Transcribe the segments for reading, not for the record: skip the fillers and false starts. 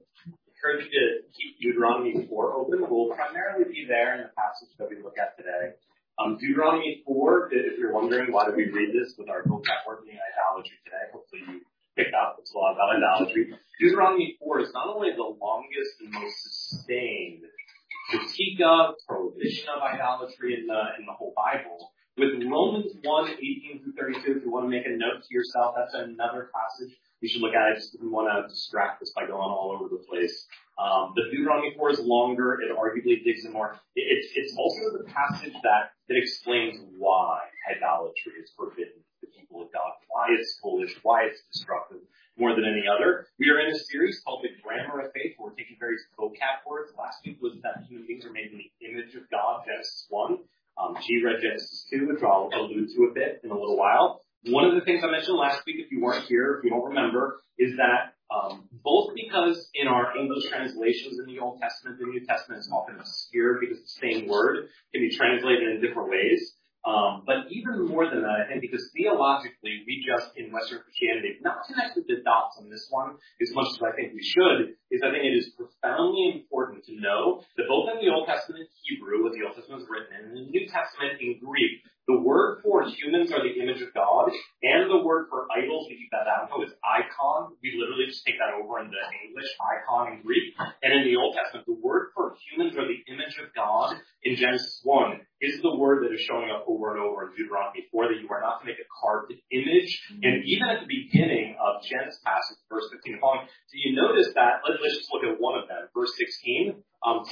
encourage you to keep Deuteronomy 4 open. We'll primarily be there in the passage that we look at today. Deuteronomy 4, if you're wondering why do we read this with our vocab working idolatry today, hopefully you picked up it's a lot about idolatry. Deuteronomy 4 is not only the longest and most sustained critique of, prohibition of idolatry in the whole Bible. With Romans 1:18 through 32, if you want to make a note to yourself, that's another passage you should look at. I just didn't want to distract us by going all over the place. But Deuteronomy 4 is longer. It arguably digs in more. It's also the passage that explains why idolatry is forbidden to the people of God, why it's foolish, why it's destructive, more than any other. We are in a series called The Grammar of Faith, where we're taking various vocab words. Last week was that human beings are made in the image of God, Genesis 1. G read Genesis 2, which I'll allude to a bit in a little while. One of the things I mentioned last week, if you weren't here, if you don't remember, is that both because in our English translations in the Old Testament, the New Testament is often obscure because the same word can be translated in different ways. But even more than that, I think, because theologically, we just, in Western Christianity, not connected the dots on this one as much as I think we should, is I think it is profoundly important to know that both in the Old Testament Hebrew, what the Old Testament is written in, and in the New Testament in Greek, the word for humans are the image of God, and the word for idols, we keep that down, is icon. We literally just take that over into English, icon in Greek. And in the Old Testament, the word for humans are the image of God in Genesis 1 is the word that is showing up over and over in Deuteronomy 4, that you are not to make a carved image. And even at the beginning of Jen's passage, verse 15 and following, so you notice that, let's just look at one of them, verse 15.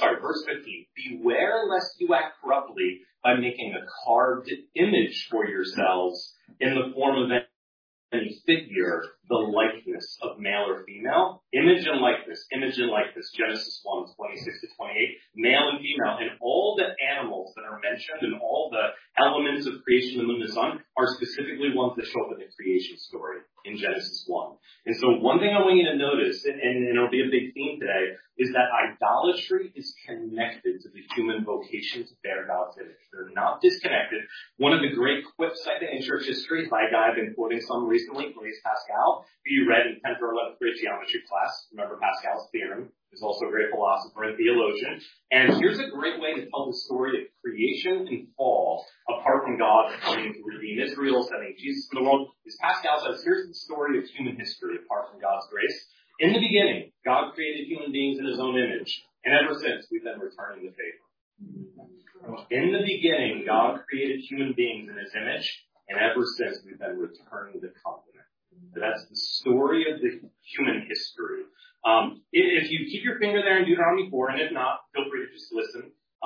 Beware lest you act corruptly by making a carved image for yourselves in the form of any figure, the likeness of male or female. Image and likeness, Genesis 1, 26 to 28, male and female, and all the animals that are mentioned and all the elements of creation, the moon and the sun, are specifically ones that show up in the creation story in Genesis 1. And so one thing I want you to notice, and it'll be a big theme today, is that idolatry is connected to the human vocation to bear God's image. They're not disconnected. One of the great quips, I think, in church history by a guy I've been quoting some recently, Blaise Pascal, who you read in 10th or 11th grade geometry class. Remember Pascal's theorem. He's also a great philosopher and theologian. And here's a great way to tell the story of creation and fall apart from God coming to redeem Israel, sending Jesus in the world. As Pascal says, here's the story of human history apart from God's grace. In the beginning, God created human beings in his own image. And ever since, we've been returning the favor. In the beginning, God created human beings in his image. And ever since, we've been returning the covenant. So that's the story of the human history. If you keep your finger there in Deuteronomy 4, and if not, feel free to just listen.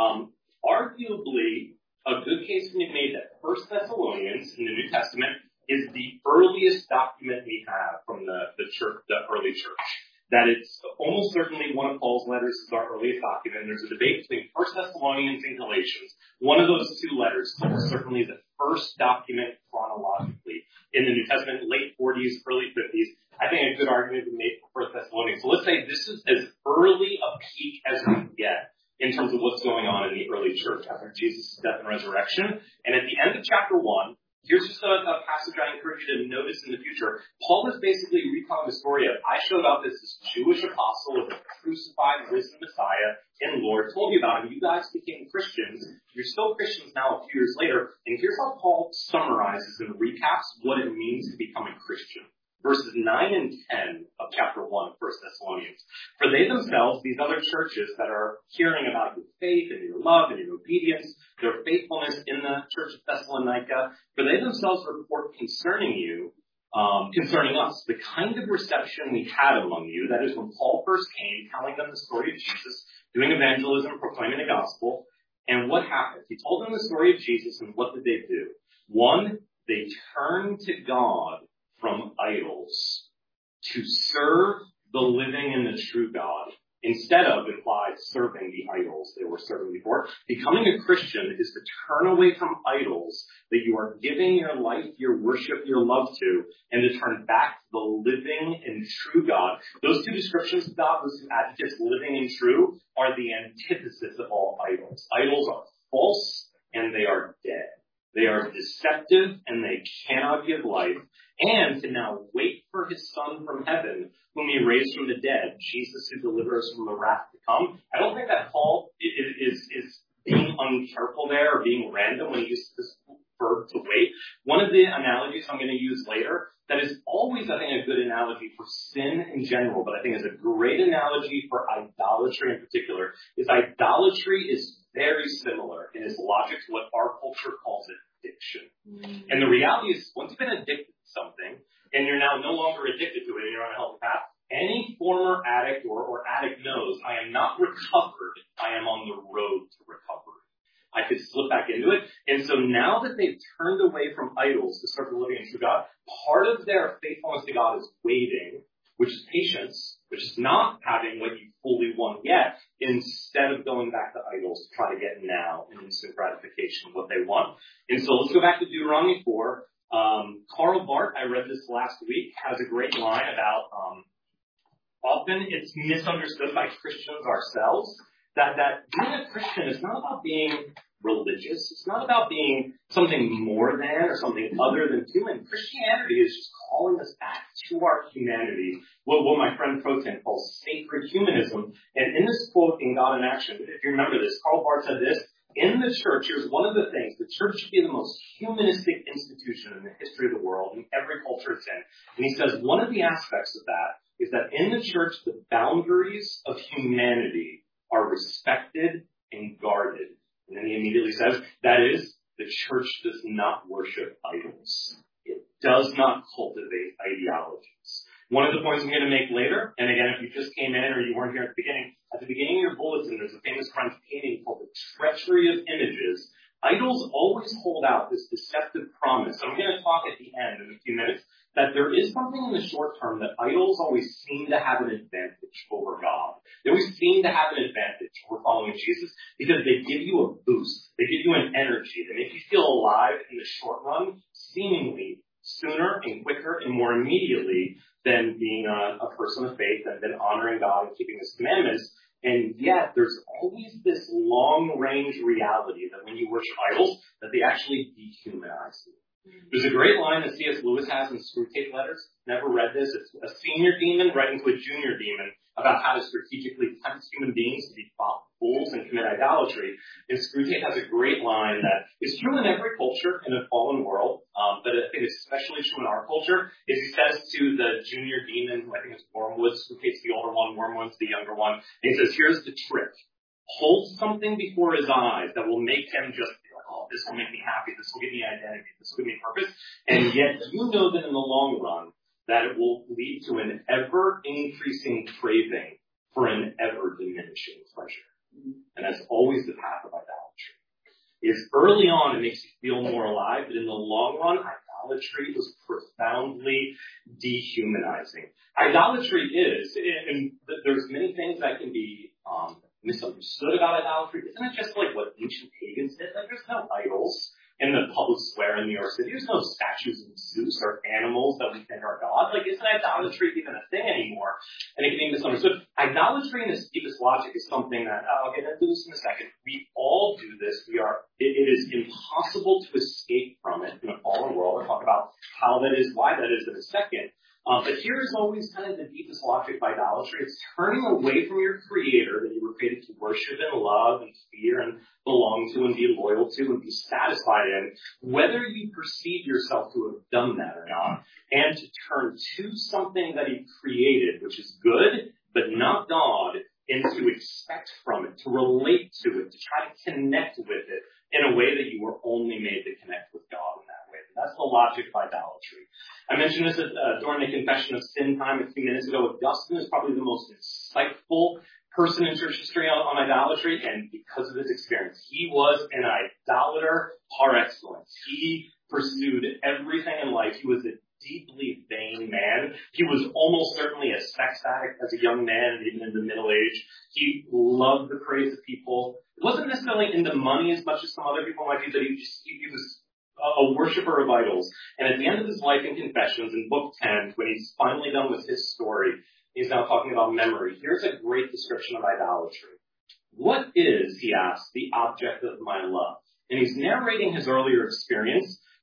Arguably, a good case can be made that 1 Thessalonians in the New Testament is the earliest document we have from the church, the early church. That it's almost certainly one of Paul's letters is our earliest document. There's a debate between 1 Thessalonians and Galatians. One of those two letters is certainly the first document chronologically in the New Testament, late 40s, early 50s. I think a good argument to be made for 1 Thessalonians. So let's say this is as early a peak as we can get in terms of what's going on in the early church after Jesus' death and resurrection. And at the end of chapter 1, here's just a passage I encourage you to notice in the future. Paul is basically retelling the story of, I showed up as this Jewish apostle of the crucified, risen Messiah and Lord, told you about him. You guys became Christians. You're still Christians now a few years later. And here's how Paul summarizes and recaps what it means to become a Christian. Verses 9 and 10 of chapter 1 of 1 Thessalonians. For they themselves, these other churches that are hearing about your faith and your love and your obedience, their faithfulness in the church of Thessalonica, for they themselves report concerning you, concerning us, the kind of reception we had among you. That is when Paul first came, telling them the story of Jesus, doing evangelism, proclaiming the gospel. And what happened? He told them the story of Jesus, and what did they do? One, they turned to God from idols to serve the living and the true God, instead of, implied, serving the idols they were serving before. Becoming a Christian is to turn away from idols that you are giving your life, your worship, your love to, and to turn back to the living and true God. Those two descriptions of God, those two adjectives, living and true, are the antithesis of all idols. Idols are false and they are dead. They are deceptive and they cannot give life. and to now wait for his Son from heaven, whom he raised from the dead, Jesus who delivers from the wrath to come. I don't think that Paul is being uncareful there or being random when he uses this verb to wait. One of the analogies I'm going to use later that is always, I think, a good analogy for sin in general, but I think is a great analogy for idolatry in particular, is idolatry is very similar in its logic to what our culture calls addiction. And the reality is, once you've been addicted to something, and you're now no longer addicted to it and you're on a healthy path, any former addict or addict knows I am not recovered, I am on the road to recovery. I could slip back into it. And so now that they've turned away from idols to start living in true God, part of their faithfulness to God is waiting, which is patience, which is not having what you fully want yet, instead of going back to idols to try to get now an instant gratification of what they want. And so let's go back to Deuteronomy 4. Karl Barth, I read this last week, has a great line about often it's misunderstood by Christians ourselves that being a Christian is not about being religious. It's not about being something more than or something other than human. Christianity is just calling us back to our humanity, what my friend Protan calls sacred humanism. And in this quote, In God in Action, if you remember this, Karl Barth said this: in the church, here's one of the things, the church should be the most humanistic institution in the history of the world, in every culture it's in. And he says one of the aspects of that is that in the church, the boundaries of humanity are respected and guarded. And then he immediately says, that is, the church does not worship idols. It does not cultivate ideologies. One of the points I'm going to make later, and again, if you just came in or you weren't here at the beginning of your bulletin, there's a famous French painting called The Treachery of Images. Idols always hold out this deceptive promise. I'm going to talk at the end in a few minutes that there is something in the short term that idols always seem to have an advantage over God. They always seem to have an advantage over following Jesus because they give you a boost. They give you an energy. They make you feel alive in the short run, seemingly sooner and quicker and more immediately than being a person of faith and then honoring God and keeping His commandments. And yet, there's always this long-range reality that when you worship idols, that they actually dehumanize you. There's a great line that C.S. Lewis has in Screwtape Letters. Never read this. It's a senior demon writing to a junior demon about how to strategically tempt human beings to be fools and commit idolatry. And Screwtape has a great line that is true in every culture in a fallen world, but I think it's especially true in our culture, is he says to the junior demon, who I think is Wormwood, Screwtape's the older one, Wormwood's the younger one, and he says, here's the trick. Hold something before his eyes that will make him just feel, oh, this will make me happy, this will give me identity, this will give me purpose, and yet you know that in the long run, that it will lead to an ever-increasing craving for an ever-diminishing pleasure. And that's always the path of idolatry. Is early on, it makes you feel more alive, but in the long run, idolatry is profoundly dehumanizing. Idolatry is, and there's many things that can be misunderstood about idolatry. Isn't it just like what ancient pagans did? Like, there's no idols in the public square in New York City. There's no statues of Zeus or animals that we think are God. Like, isn't idolatry even a thing anymore? And it can be misunderstood. Idolatry in its deepest logic is something that, I'll get into this in a second. We all do this. It is impossible to escape from it in a fallen world. I'll talk about how that is, why that is in a second. But here is always kind of the deepest logic of idolatry. It's turning away from your Creator that you were created to worship and love and fear and belong to and be loyal to and be satisfied in, whether you perceive yourself to have done that or not, and to turn to something that He created, which is good, but not God, and to expect from it, to relate to it, to try to connect with it in a way that you were only made to connect with God in that way. That's the logic of idolatry. I mentioned this during the Confession of Sin time a few minutes ago. Augustine is probably the most insightful person in church history on idolatry, and because of his experience, he was an idolater par excellence. He pursued everything in life. He was a deeply vain man. He was almost certainly a sex addict as a young man, even in the middle age. He loved the praise of people. He wasn't necessarily into money as much as some other people might be, but he was a worshiper of idols. And at the end of his life in Confessions, in Book 10, when he's finally done with his story, he's now talking about memory. Here's a great description of idolatry. What is, he asks, the object of my love? And he's narrating his earlier experience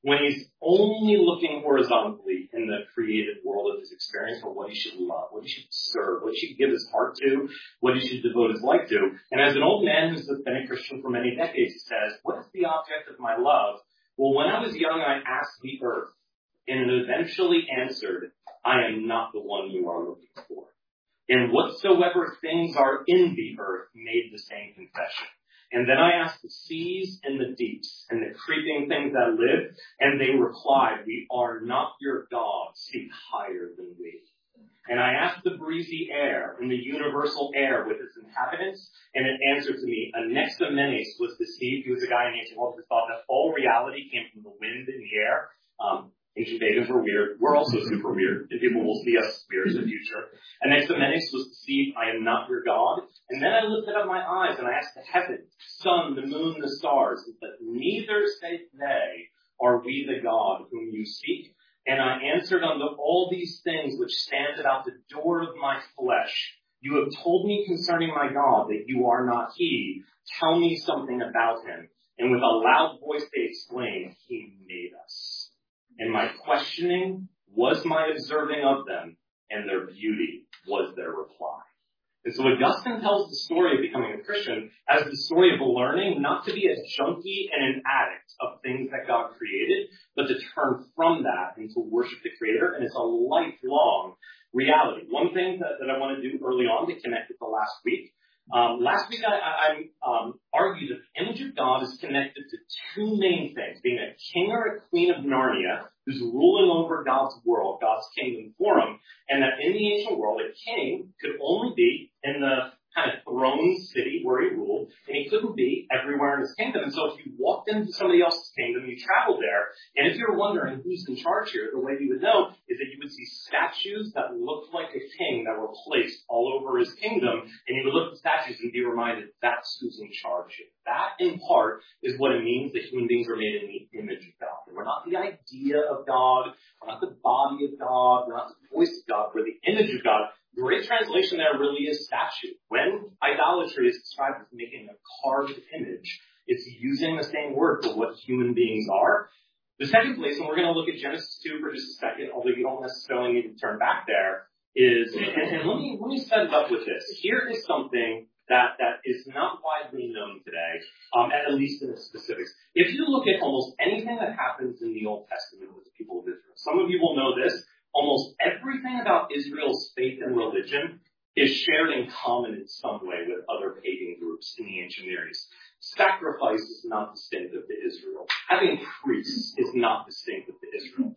when he's only looking horizontally in the created world of his experience for what he should love, what he should serve, what he should give his heart to, what he should devote his life to. And as an old man who's been a Christian for many decades, he says, what is the object of my love? Well, when I was young, I asked the earth, and it eventually answered, I am not the one you are looking for. And whatsoever things are in the earth made the same confession. And then I asked the seas and the deeps and the creeping things that live, and they replied, we are not your God, seek higher than we. And I asked the breezy air and the universal air with its inhabitants, and it answered to me, Anaximenes was deceived. He was a guy in ancient world who thought that all reality came from the wind and the air. Ancient pagans were weird. We're also super weird. And people will see us weird in the future. Anaximenes was deceived. I am not your God. And then I lifted up my eyes and I asked the heavens, sun, the moon, the stars, but neither say they, are we the God whom you seek? And I answered unto all these things which stand about the door of my flesh. You have told me concerning my God that you are not he. Tell me something about him. And with a loud voice they exclaimed, he made us. And my questioning was my observing of them, and their beauty was their reply. And so Augustine tells the story of becoming a Christian as the story of learning not to be a junkie and an addict of things that God created, but to turn from that and to worship the Creator. And it's a lifelong reality. One thing that I want to do early on to connect with the last week. Last week I argued that the image of God is connected to two main things, being a king or a queen of Narnia who's ruling over God's world, God's kingdom for him, and that in the ancient world, a king could only be in the kind of throne city where he ruled, and he couldn't be everywhere in his kingdom. And so if you walked into somebody else's kingdom, you traveled there, and if you're wondering who's in charge here, the way you would know is that you would see statues that looked like a king that were placed all over his kingdom, and you would look at the statues and be reminded that's who's in charge here. That, in part, is what it means that human beings are made in the image of God. We're not the idea of God, we're not the body of God, we're not the voice of God, we're the image of God. Great translation there really is statue. When idolatry is described as making a carved image, it's using the same word for what human beings are. The second place, and we're going to look at Genesis 2 for just a second, although you don't necessarily need to turn back there, is, and let me set it up with this. Here is something that is not widely known today, at least in the specifics. If you look at almost anything that happens in the Old Testament with the people of Israel, some of you will know this, almost everything about Israel's faith and religion is shared in common in some way with other pagan groups in the ancient Near East. Sacrifice is not distinctive to Israel. Having priests is not distinctive to Israel.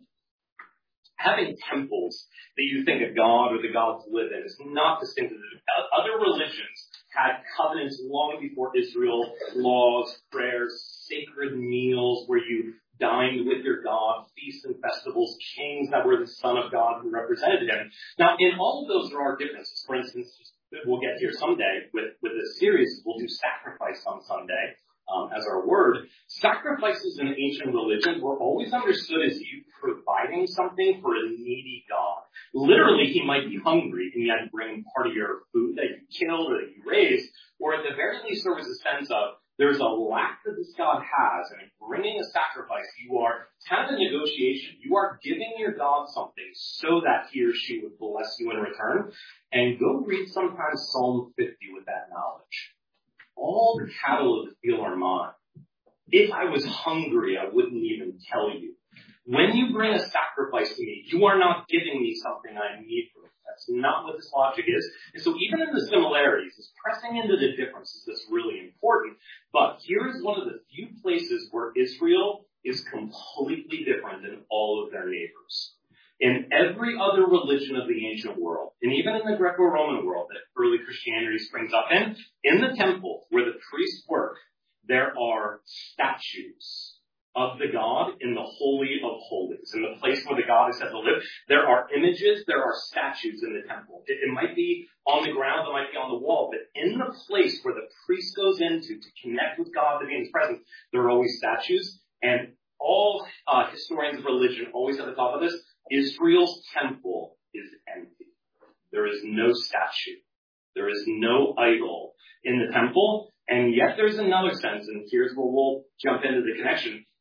Having temples that you think a god or the gods live in is not distinctive. Other religions had covenants long before Israel, laws, prayers, sacred meals where you dined with your God, feasts and festivals, kings that were the Son of God who represented him. Now, in all of those, there are differences. For instance, we'll get here someday with this series, we'll do sacrifice on Sunday as our word. Sacrifices in ancient religion were always understood as you providing something for a needy God. Literally, he might be hungry, and you had to bring part of your food that you killed or that you raised, or at the very least, there was a sense of there's a lack that this God has, and in bringing a sacrifice, you are kind of a negotiation. You are giving your God something so that he or she would bless you in return. And go read sometimes Psalm 50 with that knowledge. All the cattle of the field are mine. If I was hungry, I wouldn't even tell you. When you bring a sacrifice to me, you are not giving me something I need from it. That's not what this logic is. And so even in the similarities, it's pressing into the differences that's really important. But here is one of the few places where Israel is completely different than all of their neighbors. In every other religion of the ancient world, and even in the Greco-Roman world that early Christianity springs up in the temple where the priests work, there are statues of the God in the Holy of Holies, in the place where the God is said to live. There are images, there are statues in the temple. It might be on the ground, it might be on the wall, but in the place where the priest goes into to connect with God, to be in his presence, there are always statues. And all historians of religion always have the thought of this: Israel's temple is empty. There is no statue. There is no idol in the temple. And yet there's another sense, and here's where we'll jump into the connection.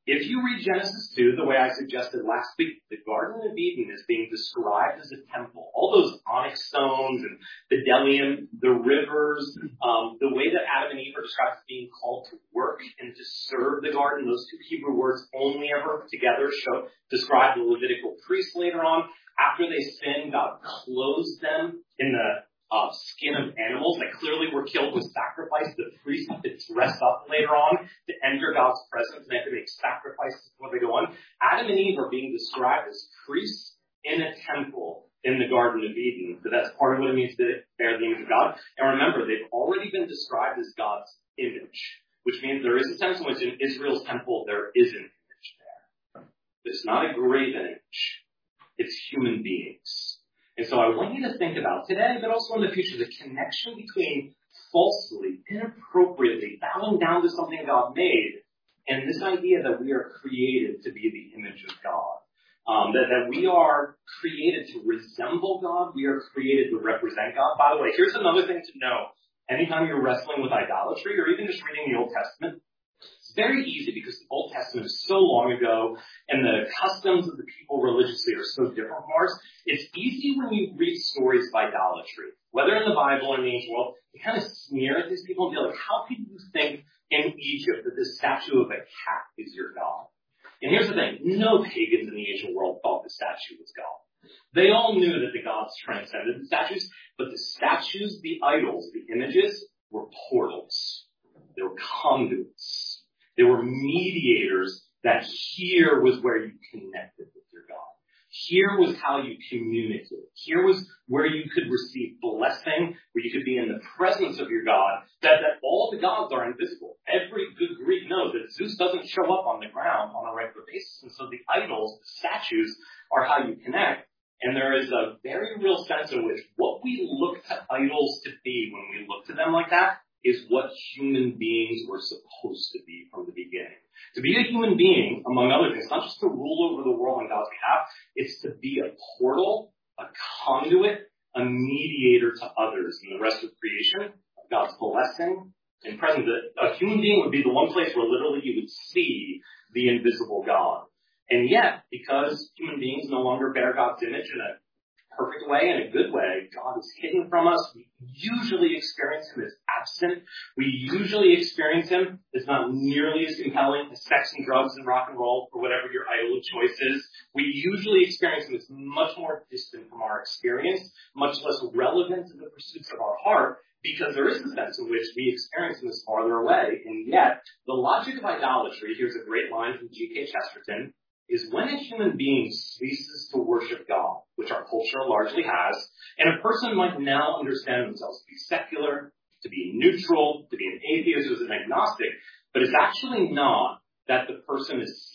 If you read Genesis 2, the way I suggested last week, the Garden of Eden is being described as a temple. All those onyx stones and the bdellium, the rivers, the way that Adam and Eve are described as being called to work and to serve the garden, those two Hebrew words only ever together describe the Levitical priests later on. After they sinned, God clothes them in the skin of animals that clearly were killed with sacrifice. The priests have to dress up later on to enter God's presence, and they have to make sacrifices before they go on. Adam and Eve are being described as priests in a temple in the Garden of Eden. So that's part of what it means to bear the image of God. And remember, they've already been described as God's image, which means there is a sense in which in Israel's temple there is an image there. It's not a graven image. It's human beings. And so I want you to think about today, but also in the future, the connection between falsely, inappropriately bowing down to something God made and this idea that we are created to be the image of God. That we are created to resemble God. We are created to represent God. By the way, here's another thing to know. Anytime you're wrestling with idolatry or even just reading the Old Testament, it's very easy because the Old Testament is so long ago and the customs of the people religiously are so different from ours. It's easy when you read stories of idolatry, whether in the Bible or in the ancient world, you kind of sneer at these people and be like, how could you think in Egypt that this statue of a cat is your God? And here's the thing, no pagans in the ancient world thought the statue was God. They all knew that the gods transcended the statues, but the statues, the idols, the images were portals. They were conduits. They were mediators that here was where you connected with your God. Here was how you communicated. Here was where you could receive blessing, where you could be in the presence of your God, that all the gods are invisible. Every good Greek knows that Zeus doesn't show up on the ground on a regular basis. And so the idols, the statues, are how you connect. And there is a very real sense in which what we look to idols to be when we look to them like that is what human beings were supposed to be from the beginning. To be a human being, among other things, not just to rule over the world on God's behalf, it's to be a portal, a conduit, a mediator to others in the rest of creation, of God's blessing and presence. A human being would be the one place where literally you would see the invisible God. And yet, because human beings no longer bear God's image in a perfect way, in a good way, God is hidden from us. We usually experience him as absent. We usually experience him as not nearly as compelling as sex and drugs and rock and roll or whatever your idol of choice is. We usually experience him as much more distant from our experience, much less relevant to the pursuits of our heart, because there is a sense in which we experience him as farther away. And yet, the logic of idolatry, here's a great line from G.K. Chesterton, is when a human being ceases to worship God, which our culture largely has, and a person might now understand themselves to be secular, to be neutral, to be an atheist, or an agnostic, but it's actually not that the person is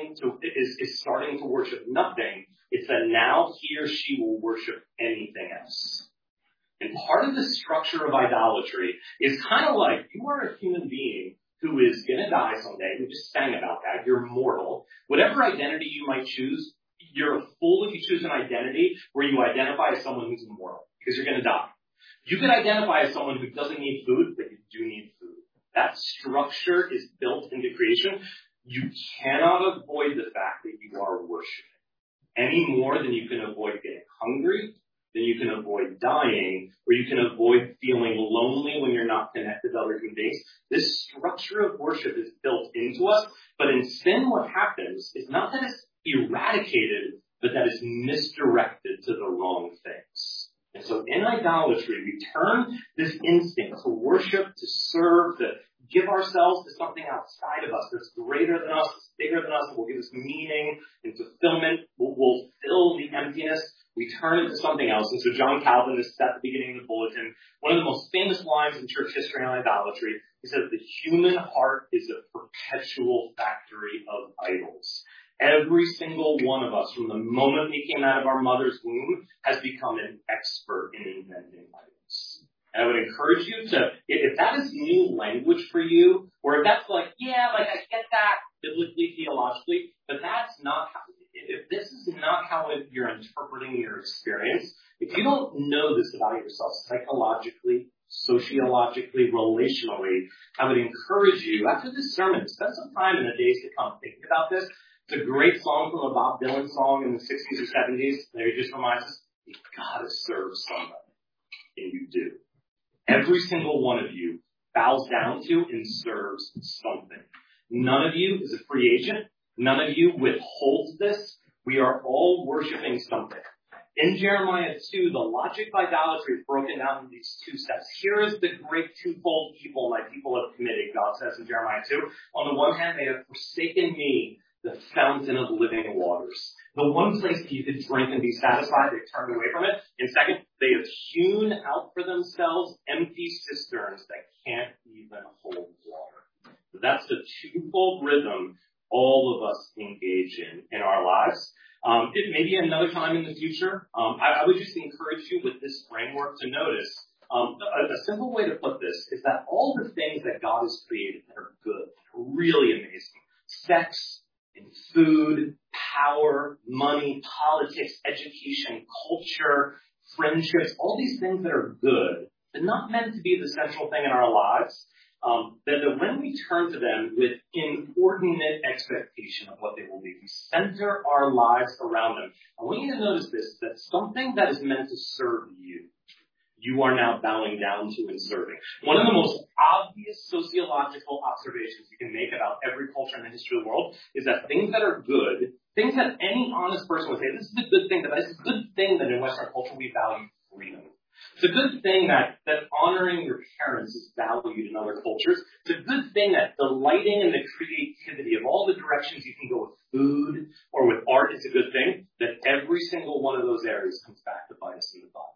starting to worship nothing. It's that now he or she will worship anything else. And part of the structure of idolatry is kind of like you are a human being who is going to die someday. We just sang about that. You're mortal. Whatever identity you might choose, you're a fool if you choose an identity where you identify as someone who's immortal because you're going to die. You could identify as someone who doesn't need food, but you do need food. That structure is built into creation. You cannot avoid the fact that you are worshiping any more than you can avoid getting hungry, then you can avoid dying, or you can avoid feeling lonely when you're not connected to other human beings. This structure of worship is built into us, but in sin what happens is not that it's eradicated, but that it's misdirected to the wrong things. And so in idolatry, we turn this instinct to worship, to serve, to give ourselves to something outside of us that's greater than us, that's bigger than us, that will give us meaning and fulfillment, will fill the emptiness. We turn it to something else. And so John Calvin, this is at the beginning of the bulletin, one of the most famous lines in church history on idolatry, he says, the human heart is a perpetual factory of idols. Every single one of us, from the moment we came out of our mother's womb, has become an expert in inventing idols. And I would encourage you to, if that is new language for you, or if that's like, yeah, like I get that biblically, theologically, but that's not how, if this is not how you're interpreting your experience, if you don't know this about yourself psychologically, sociologically, relationally. I would encourage you, after this sermon, to spend some time in the days to come thinking about this. It's a great song from a Bob Dylan song in the 60s or 70s. There he just reminds us, you gotta serve somebody. And you do. Every single one of you bows down to and serves something. None of you is a free agent. None of you withholds this. We are all worshiping something. In Jeremiah 2, the logic of idolatry is broken down into these two steps. Here is the great twofold evil my people have committed, God says in Jeremiah 2. On the one hand, they have forsaken me, the fountain of living waters. The one place that you could drink and be satisfied, they turned away from it. And second, they have hewn out for themselves empty cisterns that can't even hold water. That's the twofold rhythm all of us engage in our lives. It may be another time in the future. I would just encourage you with this framework to notice a simple way to put this is that all the things that God has created that are good, that are really amazing, sex and food, power, money, politics, education, culture, friendships, all these things that are good, but not meant to be the central thing in our lives, that when we turn to them with inordinate expectation of what they will be, we center our lives around them. I want you to notice this, that something that is meant to serve you, you are now bowing down to and serving. One of the most obvious sociological observations you can make about every culture in the history of the world is that things that are good, things that any honest person would say, this is a good thing, that it's a good thing that in Western culture we value freedom. It's a good thing that honoring your parents is valued in other cultures. It's a good thing that delighting in the creativity of all the directions you can go with food or with art is a good thing, that every single one of those areas comes back to bite us in the butt.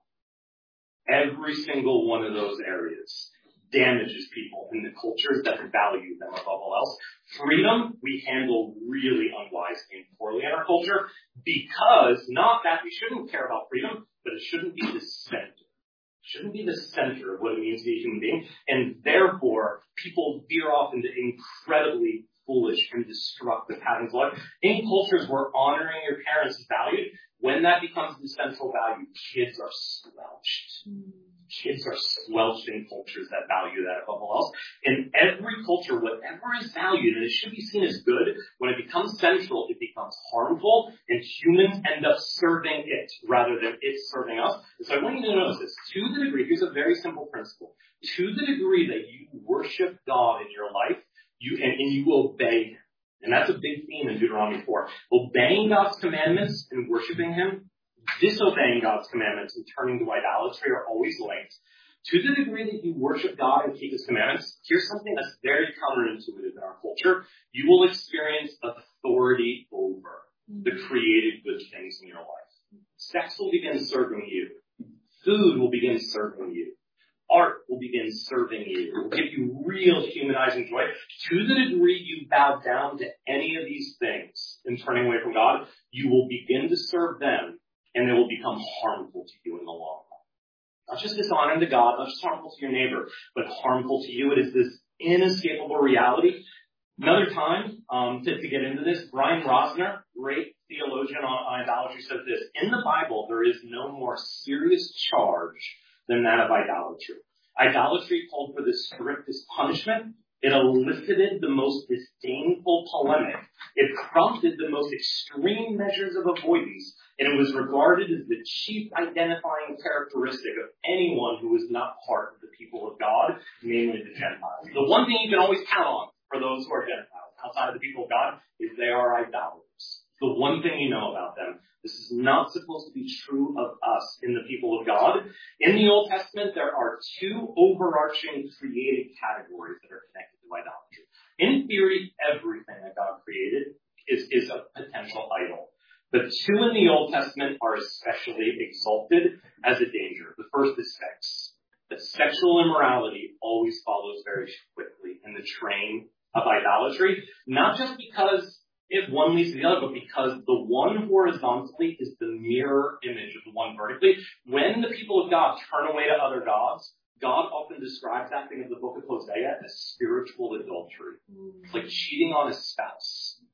Every single one of those areas damages people in the cultures that value them above all else. Freedom, we handle really unwisely and poorly in our culture because not that we shouldn't care about freedom, but it shouldn't be the center. Shouldn't be the center of what it means to be a human being. And therefore, people veer off into incredibly foolish and destructive patterns of life. In cultures where honoring your parents is valued, when that becomes the central value, kids are squelched. Kids are squelched in cultures that value that above all else. In every culture, whatever is valued, and it should be seen as good, when it becomes central, it becomes harmful, and humans end up serving it rather than it serving us. And so I want you to notice this. To the degree, here's a very simple principle. To the degree that you worship God in your life, and you obey Him. And that's a big theme in Deuteronomy 4. Obeying God's commandments and worshiping Him, disobeying God's commandments and turning to idolatry are always linked. To the degree that you worship God and keep His commandments, here's something that's very counterintuitive in our culture. You will experience authority over the created good things in your life. Sex will begin serving you. Food will begin serving you. Art will begin serving you. It will give you real humanizing joy. To the degree you bow down to any of these things in turning away from God, you will begin to serve them, and they will become harmful to you in the long run. Not just dishonoring to God, not just harmful to your neighbor, but harmful to you. It is this inescapable reality. Another time, to get into this, Brian Rosner, great theologian on idolatry, says this: in the Bible, there is no more serious charge than that of idolatry. Idolatry called for the strictest punishment. It elicited the most disdainful polemic. It prompted the most extreme measures of avoidance. And it was regarded as the chief identifying characteristic of anyone who was not part of the people of God, namely the Gentiles. The one thing you can always count on for those who are Gentiles outside of the people of God is they are idolaters. The one thing you know about them. This is not supposed to be true of us in the people of God. In the Old Testament, there are two overarching created categories that are connected to idolatry. In theory, everything that God created is a potential idol. But two in the Old Testament are especially exalted as a danger. The first is sex. That sexual immorality always follows very quickly in the train of idolatry, not just because if one leads to the other, but because the one horizontally is the mirror image of the one vertically. When the people of God turn away to other gods, God often describes that thing in the book of Hosea as spiritual adultery. It's like cheating on a spouse.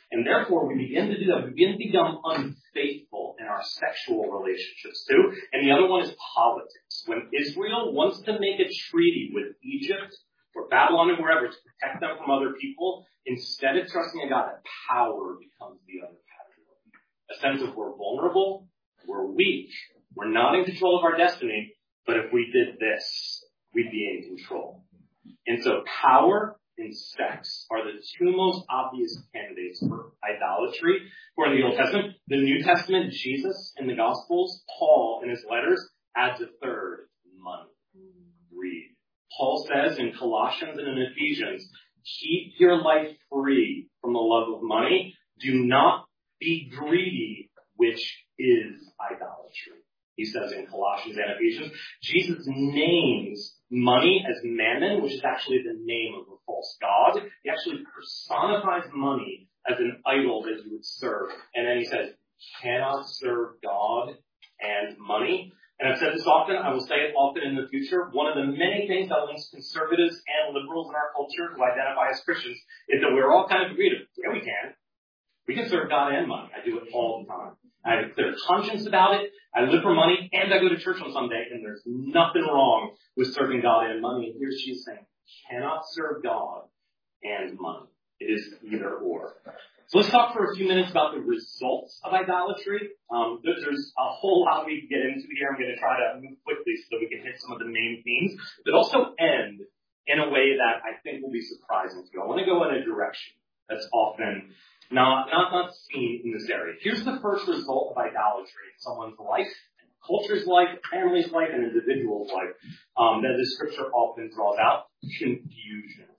And therefore, we begin to do that. We begin to become unfaithful in our sexual relationships too. And the other one is politics. When Israel wants to make a treaty with Egypt or Babylon or wherever to protect them from other people, instead of trusting in God, power becomes the other category. A sense of we're vulnerable, we're weak, we're not in control of our destiny, but if we did this, we'd be in control. And so power and sex are the two most obvious candidates for idolatry. For in the Old Testament, the New Testament, Jesus in the Gospels, Paul in his letters adds a third, money. Greed. Paul says in Colossians and in Ephesians, keep your life free from the love of money. Do not be greedy, which is idolatry. He says in Colossians and Ephesians, Jesus names money as mammon, which is actually the name of a false god. He actually personifies money as an idol that you would serve. And then he says, cannot serve God and money. And I've said this often, I will say it often in the future. One of the many things that links conservatives and liberals in our culture who identify as Christians is that we're all kind of agreed. Yeah, we can. We can serve God and money. I do it all the time. I have a clear conscience about it. I live for money, and I go to church on Sunday, and there's nothing wrong with serving God and money. And here's Jesus saying, cannot serve God and money. It is either or. So let's talk for a few minutes about the results of idolatry. There's a whole lot we can get into here. I'm going to try to move quickly so that we can hit some of the main themes, but also end in a way that I think will be surprising to you. I want to go in a direction that's often not seen in this area. Here's the first result of idolatry in someone's life, culture's life, family's life, and individual's life that the scripture often draws out: confusion.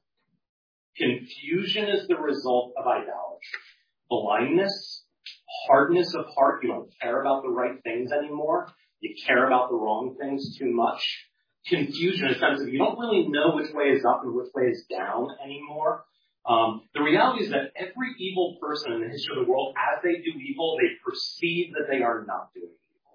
Confusion is the result of idolatry. Blindness, hardness of heart. You don't care about the right things anymore. You care about the wrong things too much. Confusion in a sense of you don't really know which way is up and which way is down anymore. The reality is that every evil person in the history of the world, as they do evil, they perceive that they are not doing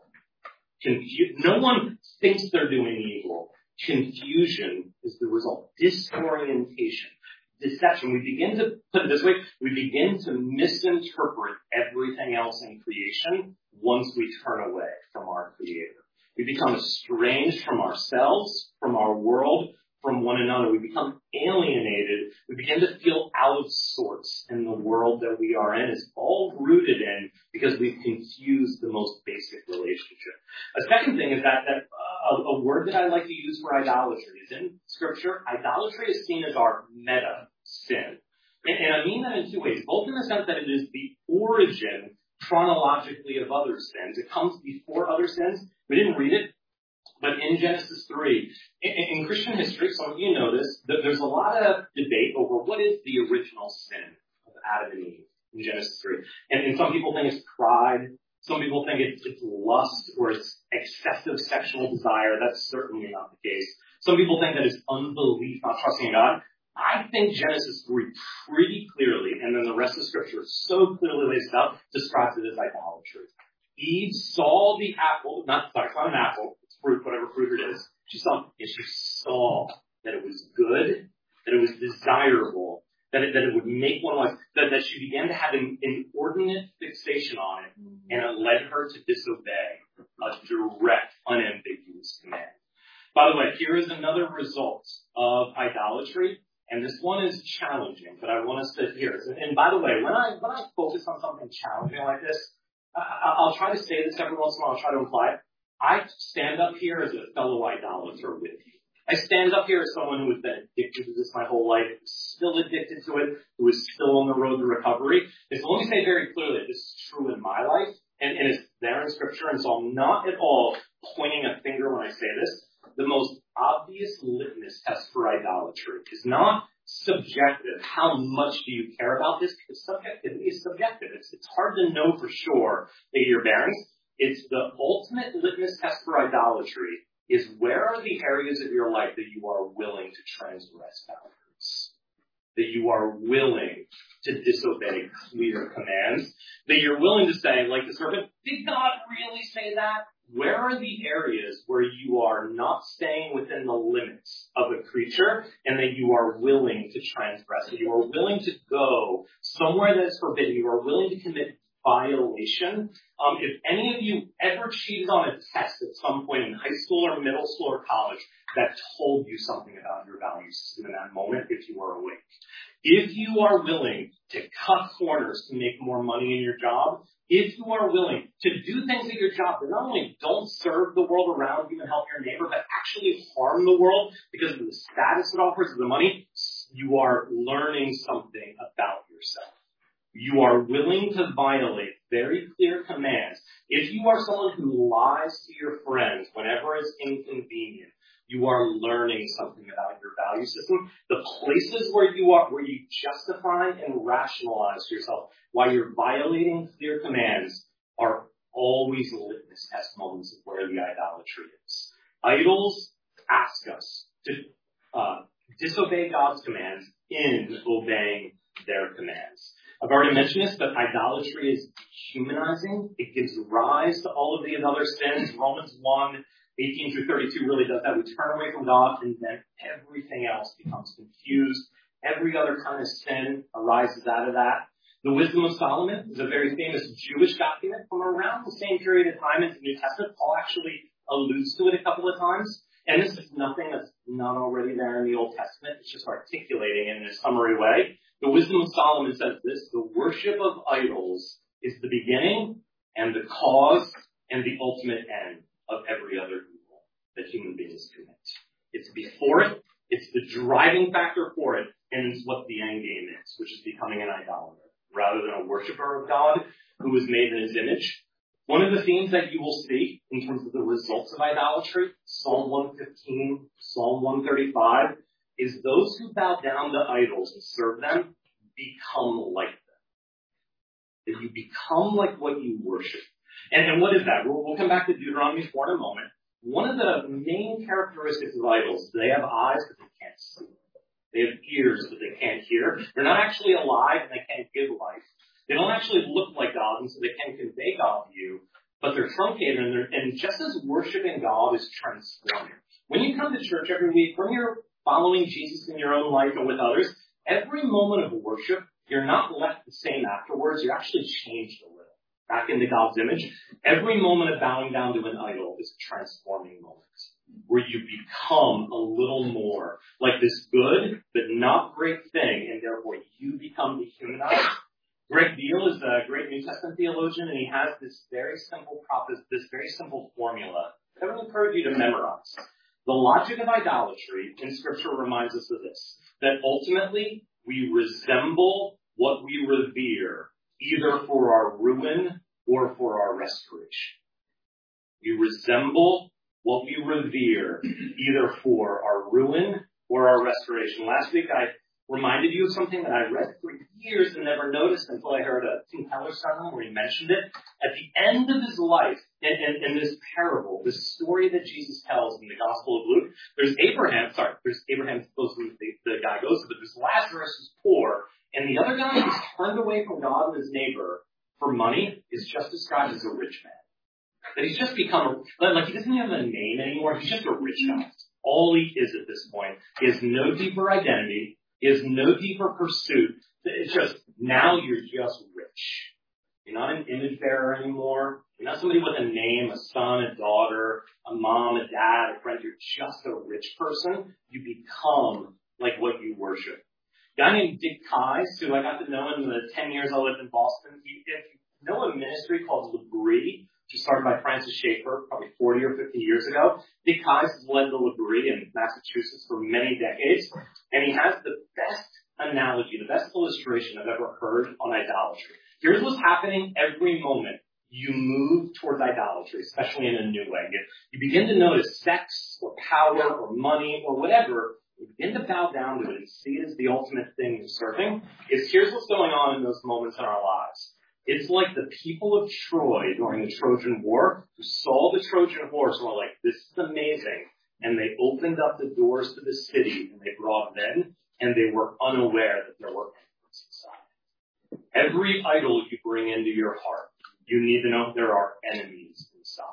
evil. No one thinks they're doing evil. Confusion is the result. Disorientation. Deception. We begin to put it this way, we begin to misinterpret everything else in creation once we turn away from our Creator. We become estranged from ourselves, from our world, from one another. We become alienated. We begin to feel out of sorts in the world that we are in. It's all rooted in because we've confused the most basic relationship. A second thing is that a word that I like to use for idolatry is in Scripture. Idolatry is seen as our meta sin. And I mean that in two ways, both in the sense that it is the origin chronologically of other sins. It comes before other sins. We didn't read it, but in Genesis 3, in Christian history, some of you know this, there's a lot of debate over what is the original sin of Adam and Eve in Genesis 3. And some people think it's pride. Some people think it's lust or it's excessive sexual desire. That's certainly not the case. Some people think that it's unbelief, not trusting in God. I think Genesis 3 pretty clearly, and then the rest of Scripture so clearly lays it out, describes it as idolatry. Eve saw the apple, it's not an apple, it's fruit, whatever fruit it is. She saw that it was good, that it was desirable, that it would make one wise, that she began to have an inordinate fixation on it, and it led her to disobey a direct, unambiguous command. By the way, here is another result of idolatry. And this one is challenging, but I want us to hear it. And by the way, when I focus on something challenging like this, I'll try to say this every once in a while. I'll try to imply it. I stand up here as a fellow idolater with you. I stand up here as someone who has been addicted to this my whole life, still addicted to it, who is still on the road to recovery. And so let me say very clearly that this is true in my life, and it's there in Scripture. And so I'm not at all pointing a finger when I say this. The most obvious litmus test for idolatry is not subjective. How much do you care about this? Because subjectivity is subjective. It's hard to know for sure your bearings. It's the ultimate litmus test for idolatry is where are the areas of your life that you are willing to transgress boundaries, that you are willing to disobey clear commands, that you're willing to say, like the serpent, did God really say that? where are the areas where you are not staying within the limits of a creature and that you are willing to transgress, that you are willing to go somewhere that is forbidden, you are willing to commit violation. If any of you ever cheated on a test at some point in high school or middle school or college that told you something about your value system in that moment, if you were awake. If you are willing to cut corners to make more money in your job, if you are willing to do things at your job that not only don't serve the world around you and help your neighbor, but actually harm the world because of the status it offers of the money, you are learning something about yourself. You are willing to violate very clear commands. If you are someone who lies to your friends whenever it's inconvenient, you are learning something about your value system. The places where you justify and rationalize to yourself why you're violating clear commands are always litmus test moments of where the idolatry is. Idols ask us to disobey God's commands in obeying their commands. I've already mentioned this, but idolatry is humanizing. It gives rise to all of the other sins. Romans 1:18 through 32 really does that. We turn away from God, and then everything else becomes confused. Every other kind of sin arises out of that. The Wisdom of Solomon is a very famous Jewish document from around the same period of time as the New Testament. Paul actually alludes to it a couple of times. And this is nothing that's not already there in the Old Testament. It's just articulating it in a summary way. The Wisdom of Solomon says this: the worship of idols is the beginning and the cause and the ultimate end of every other evil that human beings commit. It's before it, it's the driving factor for it, and it's what the end game is, which is becoming an idolater rather than a worshiper of God who was made in his image. One of the themes that you will see in terms of the results of idolatry, Psalm 115, Psalm 135, is those who bow down to idols and serve them become like them. That you become like what you worship. And what is that? We'll come back to Deuteronomy 4 in a moment. One of the main characteristics of idols, they have eyes but they can't see. They have ears but they can't hear. They're not actually alive and they can't give life. They don't actually look like God, and so they can't convey God to you, but they're truncated, and just as worshiping God is transforming. When you come to church every week, when you're following Jesus in your own life and with others, every moment of worship, you're not left the same afterwards. You're actually changed a little, back into God's image. Every moment of bowing down to an idol is a transforming moment, where you become a little more like this good but not great thing, and therefore you become dehumanized. Greg Beale is a great New Testament theologian, and he has this very simple formula that I would encourage you to memorize. The logic of idolatry in Scripture reminds us of this, that ultimately we resemble what we revere, either for our ruin or for our restoration. We resemble what we revere, either for our ruin or our restoration. Last week I reminded you of something that I read for years and never noticed until I heard a Tim Keller sermon where he mentioned it. At the end of his life, in this parable, this story that Jesus tells in the Gospel of Luke, there's Abraham supposedly the guy goes to, but there's Lazarus who's poor, and the other guy who's turned away from God and his neighbor for money is just described as a rich man. That he's just become, like he doesn't have a name anymore, he's just a rich guy. All he is at this point. He has no deeper identity. He has no deeper pursuit. It's just, now you're just rich. You're not an image bearer anymore. You're not somebody with a name, a son, a daughter, a mom, a dad, a friend. You're just a rich person. You become like what you worship. A guy named Dick Keyes, who I got to know in the 10 years I lived in Boston, if you know a ministry called L'Abri, which was started by Francis Schaeffer probably 40 or 50 years ago. Dick Keyes has led the L'Abri in Massachusetts for many decades, and he has the best analogy, the best illustration I've ever heard on idolatry. Here's what's happening every moment you move towards idolatry, especially in a new way. You begin to notice sex or power or money or whatever. You begin to bow down to it and see it as the ultimate thing you're serving. Here's what's going on in those moments in our lives. It's like the people of Troy during the Trojan War who saw the Trojan horse and were like, this is amazing. And they opened up the doors to the city and they brought men, and they were unaware that there were enemies inside. Every idol you bring into your heart, you need to know there are enemies inside.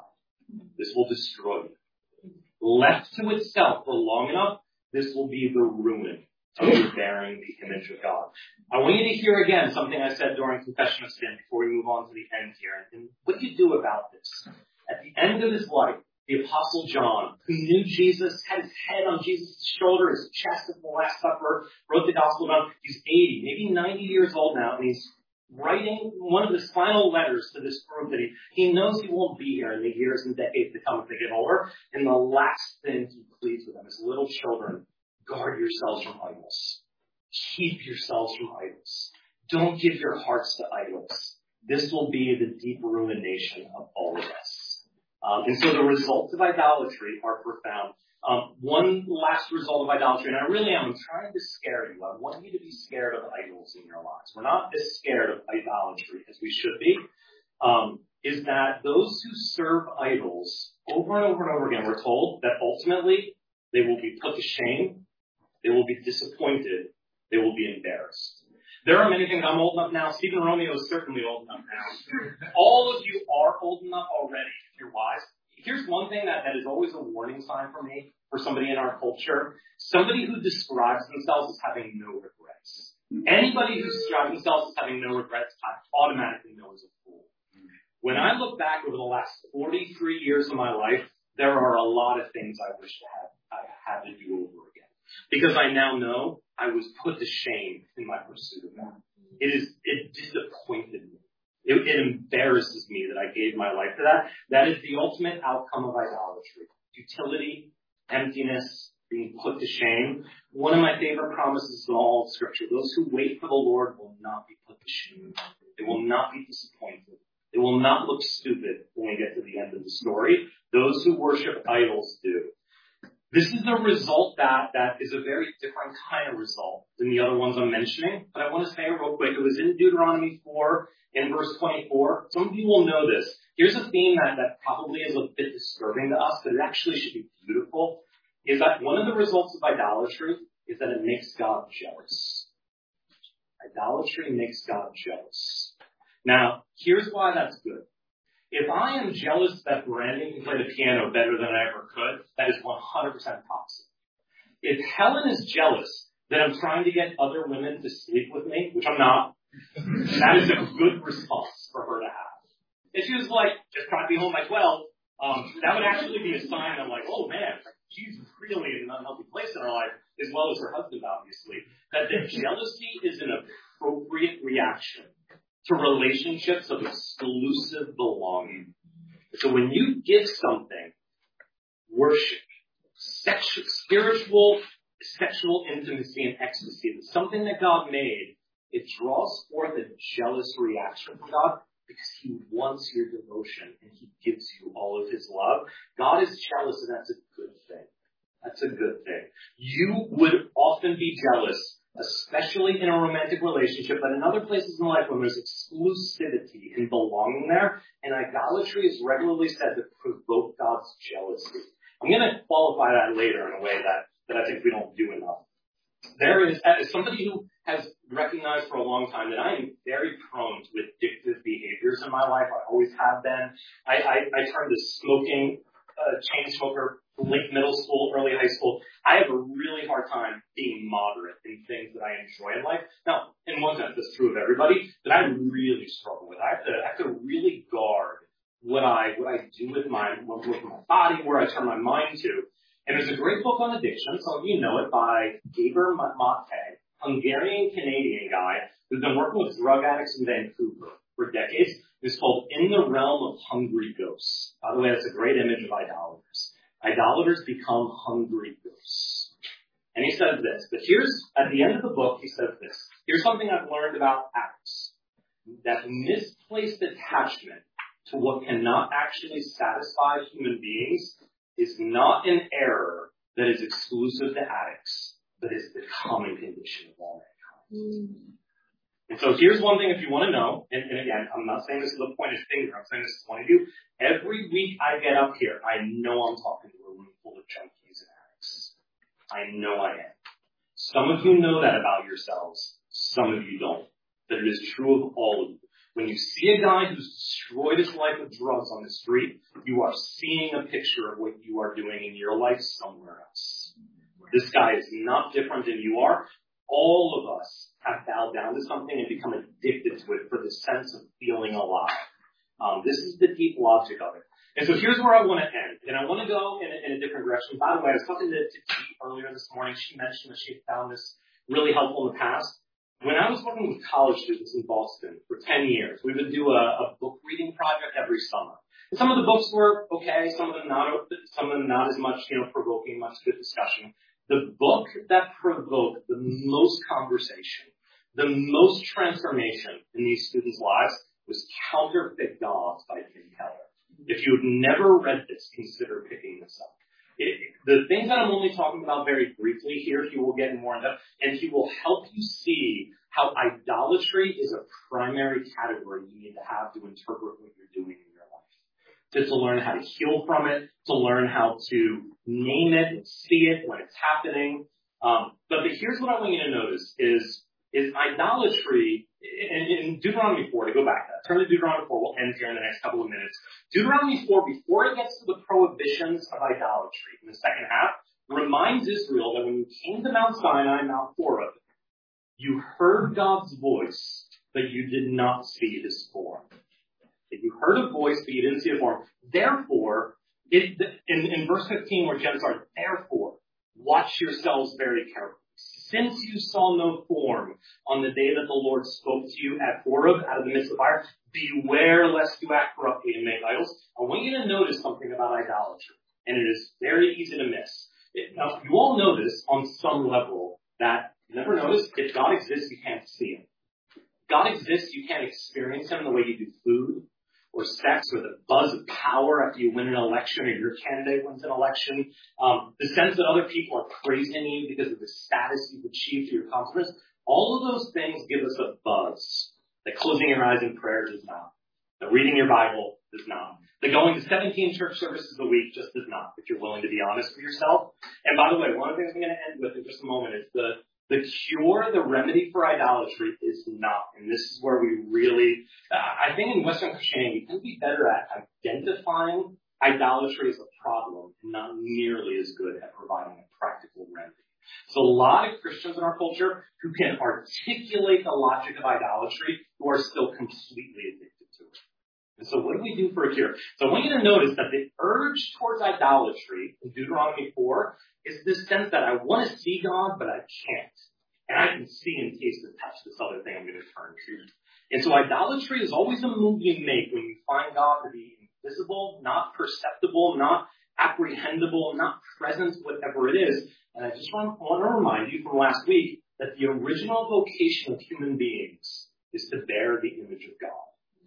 This will destroy you. Left to itself for long enough, this will be the ruin of your bearing the image of God. I want you to hear again something I said during Confession of Sin before we move on to the end here. And what do you do about this? At the end of his life, the Apostle John, who knew Jesus, had his head on Jesus' shoulder, his chest at the Last Supper, wrote the Gospel down. He's 80, maybe 90 years old now, and he's writing one of his final letters to this group that he knows he won't be here in the years and decades to come if they get older. And the last thing he pleads with them is, little children, guard yourselves from idols. Keep yourselves from idols. Don't give your hearts to idols. This will be the deep ruination of all of us. And so the results of idolatry are profound. One last result of idolatry, and I really am trying to scare you. I want you to be scared of idols in your lives. We're not as scared of idolatry as we should be. Is that those who serve idols over and over and over again, we're told that ultimately they will be put to shame, they will be disappointed, they will be embarrassed. There are many things. I'm old enough now. Stephen Romeo is certainly old enough now. All of you are old enough already, if you're wise. Here's one thing that is always a warning sign for me, for somebody in our culture. Somebody who describes themselves as having no regrets. Anybody who describes themselves as having no regrets, I automatically know is a fool. When I look back over the last 43 years of my life, there are a lot of things I wish I had to do over again. Because I now know I was put to shame in my pursuit of that. It disappointed me. It embarrasses me that I gave my life to that. That is the ultimate outcome of idolatry. Futility, emptiness, being put to shame. One of my favorite promises in all of Scripture, those who wait for the Lord will not be put to shame. They will not be disappointed. They will not look stupid when we get to the end of the story. Those who worship idols do. This is a result that is a very different kind of result than the other ones I'm mentioning. But I want to say it real quick. It was in Deuteronomy 4 in verse 24. Some of you will know this. Here's a theme that probably is a bit disturbing to us, but it actually should be beautiful. Is that one of the results of idolatry is that it makes God jealous. Idolatry makes God jealous. Now, here's why that's good. If I am jealous that Brandon can play the piano better than I ever could, that is 100% possible. If Helen is jealous that I'm trying to get other women to sleep with me, which I'm not, that is a good response for her to have. If she was like, just trying to be home by 12, that would actually be a sign of like, oh man, she's really in an unhealthy place in her life, as well as her husband, obviously. That the jealousy is an appropriate reaction to relationships of exclusive belonging. So when you give something, worship, spiritual, sexual intimacy and ecstasy, something that God made, it draws forth a jealous reaction from God because He wants your devotion and He gives you all of His love. God is jealous, and that's a good thing. That's a good thing. You would often be jealous, especially in a romantic relationship, but in other places in life when there's exclusivity and belonging there, and idolatry is regularly said to provoke God's jealousy. I'm going to qualify that later in a way that I think we don't do enough. There is, as somebody who has recognized for a long time that I am very prone to addictive behaviors in my life. I always have been. I turned to smoking, chain smoker, late middle school, early high school. I have a really hard time being moderate in things that I enjoy in life. Now, in one sense, that's true of everybody, but I really struggle with. I have to really guard what I do with my body, where I turn my mind to. And there's a great book on addiction, some of you know it, by Gabor Mate, Hungarian-Canadian guy who's been working with drug addicts in Vancouver for decades. It's called In the Realm of Hungry Ghosts. By the way, that's a great image of idolaters. Idolaters become hungry ghosts. And he says this, but at the end of the book, he says this. Here's something I've learned about addicts. That misplaced attachment to what cannot actually satisfy human beings is not an error that is exclusive to addicts, but is the common condition of all mankind. And so here's one thing if you want to know, and again, I'm not saying this is a pointed finger, I'm saying this is one of you. Every week I get up here, I know I'm talking to a room full of junkies and addicts. I know I am. Some of you know that about yourselves. Some of you don't. But it is true of all of you. When you see a guy who's destroyed his life with drugs on the street, you are seeing a picture of what you are doing in your life somewhere else. This guy is not different than you are. All of us have bowed down to something and become addicted to it for the sense of feeling alive. This is the deep logic of it. And so here's where I want to end. And I want to go in a different direction. By the way, I was talking to T earlier this morning. She mentioned that she found this really helpful in the past. When I was working with college students in Boston for 10 years, we would do a book reading project every summer. And some of the books were okay, some of them not as much, provoking, much good discussion. The book that provoked the most conversation, the most transformation in these students' lives was Counterfeit Gods by Tim Keller. If you've never read this, consider picking this up. The things that I'm only talking about very briefly here, he will get more into, and he will help you see how idolatry is a primary category you need to have to interpret what you're doing in your life. To learn how to heal from it, to learn how to name it and see it when it's happening. But here's what I want you to notice is idolatry, in Deuteronomy 4, to go back to that, turn to Deuteronomy 4, we'll end here in the next couple of minutes. Deuteronomy 4, before it gets to the prohibitions of idolatry in the second half, reminds Israel that when you came to Mount Sinai, Mount Horeb, you heard God's voice, but you did not see his form. If you heard a voice, but you didn't see a form. Therefore, in verse 15 where Jen started, therefore, watch yourselves very carefully. Since you saw no form on the day that the Lord spoke to you at Horeb out of the midst of fire, beware lest you act corruptly and make idols. I want you to notice something about idolatry, and it is very easy to miss. Now, you all know this on some level, that you never noticed, if God exists, you can't see him. If God exists, you can't experience him the way you do food or sex or the buzz of power after you win an election or your candidate wins an election. The sense that other people are praising you because of the status you've achieved through your accomplishments. All of those things give us a buzz that closing your eyes in prayer does not. That reading your Bible does not. That going to 17 church services a week just does not, if you're willing to be honest with yourself. And by the way, one of the things I'm going to end with in just a moment is the cure, the remedy for idolatry is not. And this is where we really, I think in Western Christianity, we tend to be better at identifying idolatry as a problem and not nearly as good at providing a practical remedy. So a lot of Christians in our culture who can articulate the logic of idolatry who are still completely addicted to it. And so what do we do for a cure? So I want you to notice that the urge towards idolatry in Deuteronomy 4 is this sense that I want to see God, but I can't. And I can see and taste and touch this other thing I'm going to turn to. And so idolatry is always a move you make when you find God to be invisible, not perceptible, not apprehendable, not present, whatever it is. And I just want to remind you from last week that the original vocation of human beings is to bear the image of God.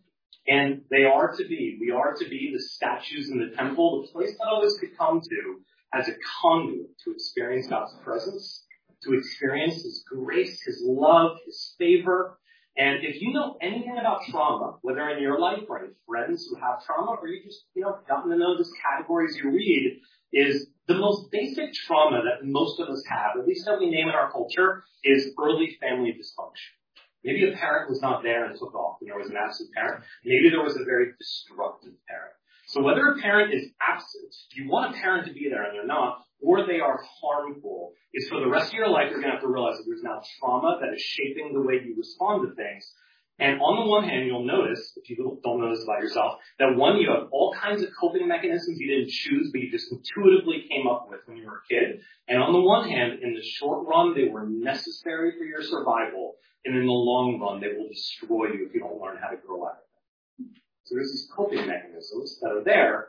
And we are to be the statues in the temple, the place that others could come to as a conduit to experience God's presence, to experience his grace, his love, his favor. And if you know anything about trauma, whether in your life or in friends who have trauma, or you just, gotten to know this category as you read, is the most basic trauma that most of us have, at least that we name in our culture, is early family dysfunction. Maybe a parent was not there and took off, and there was an absent parent. Maybe there was a very destructive parent. So whether a parent is absent, you want a parent to be there and they're not, or they are harmful, is for the rest of your life you're going to have to realize that there's now trauma that is shaping the way you respond to things. And on the one hand, you'll notice, if you don't know this about yourself, that one, you have all kinds of coping mechanisms you didn't choose, but you just intuitively came up with when you were a kid. And on the one hand, in the short run, they were necessary for your survival. And in the long run, they will destroy you if you don't learn how to grow out of them. So there's these coping mechanisms that are there.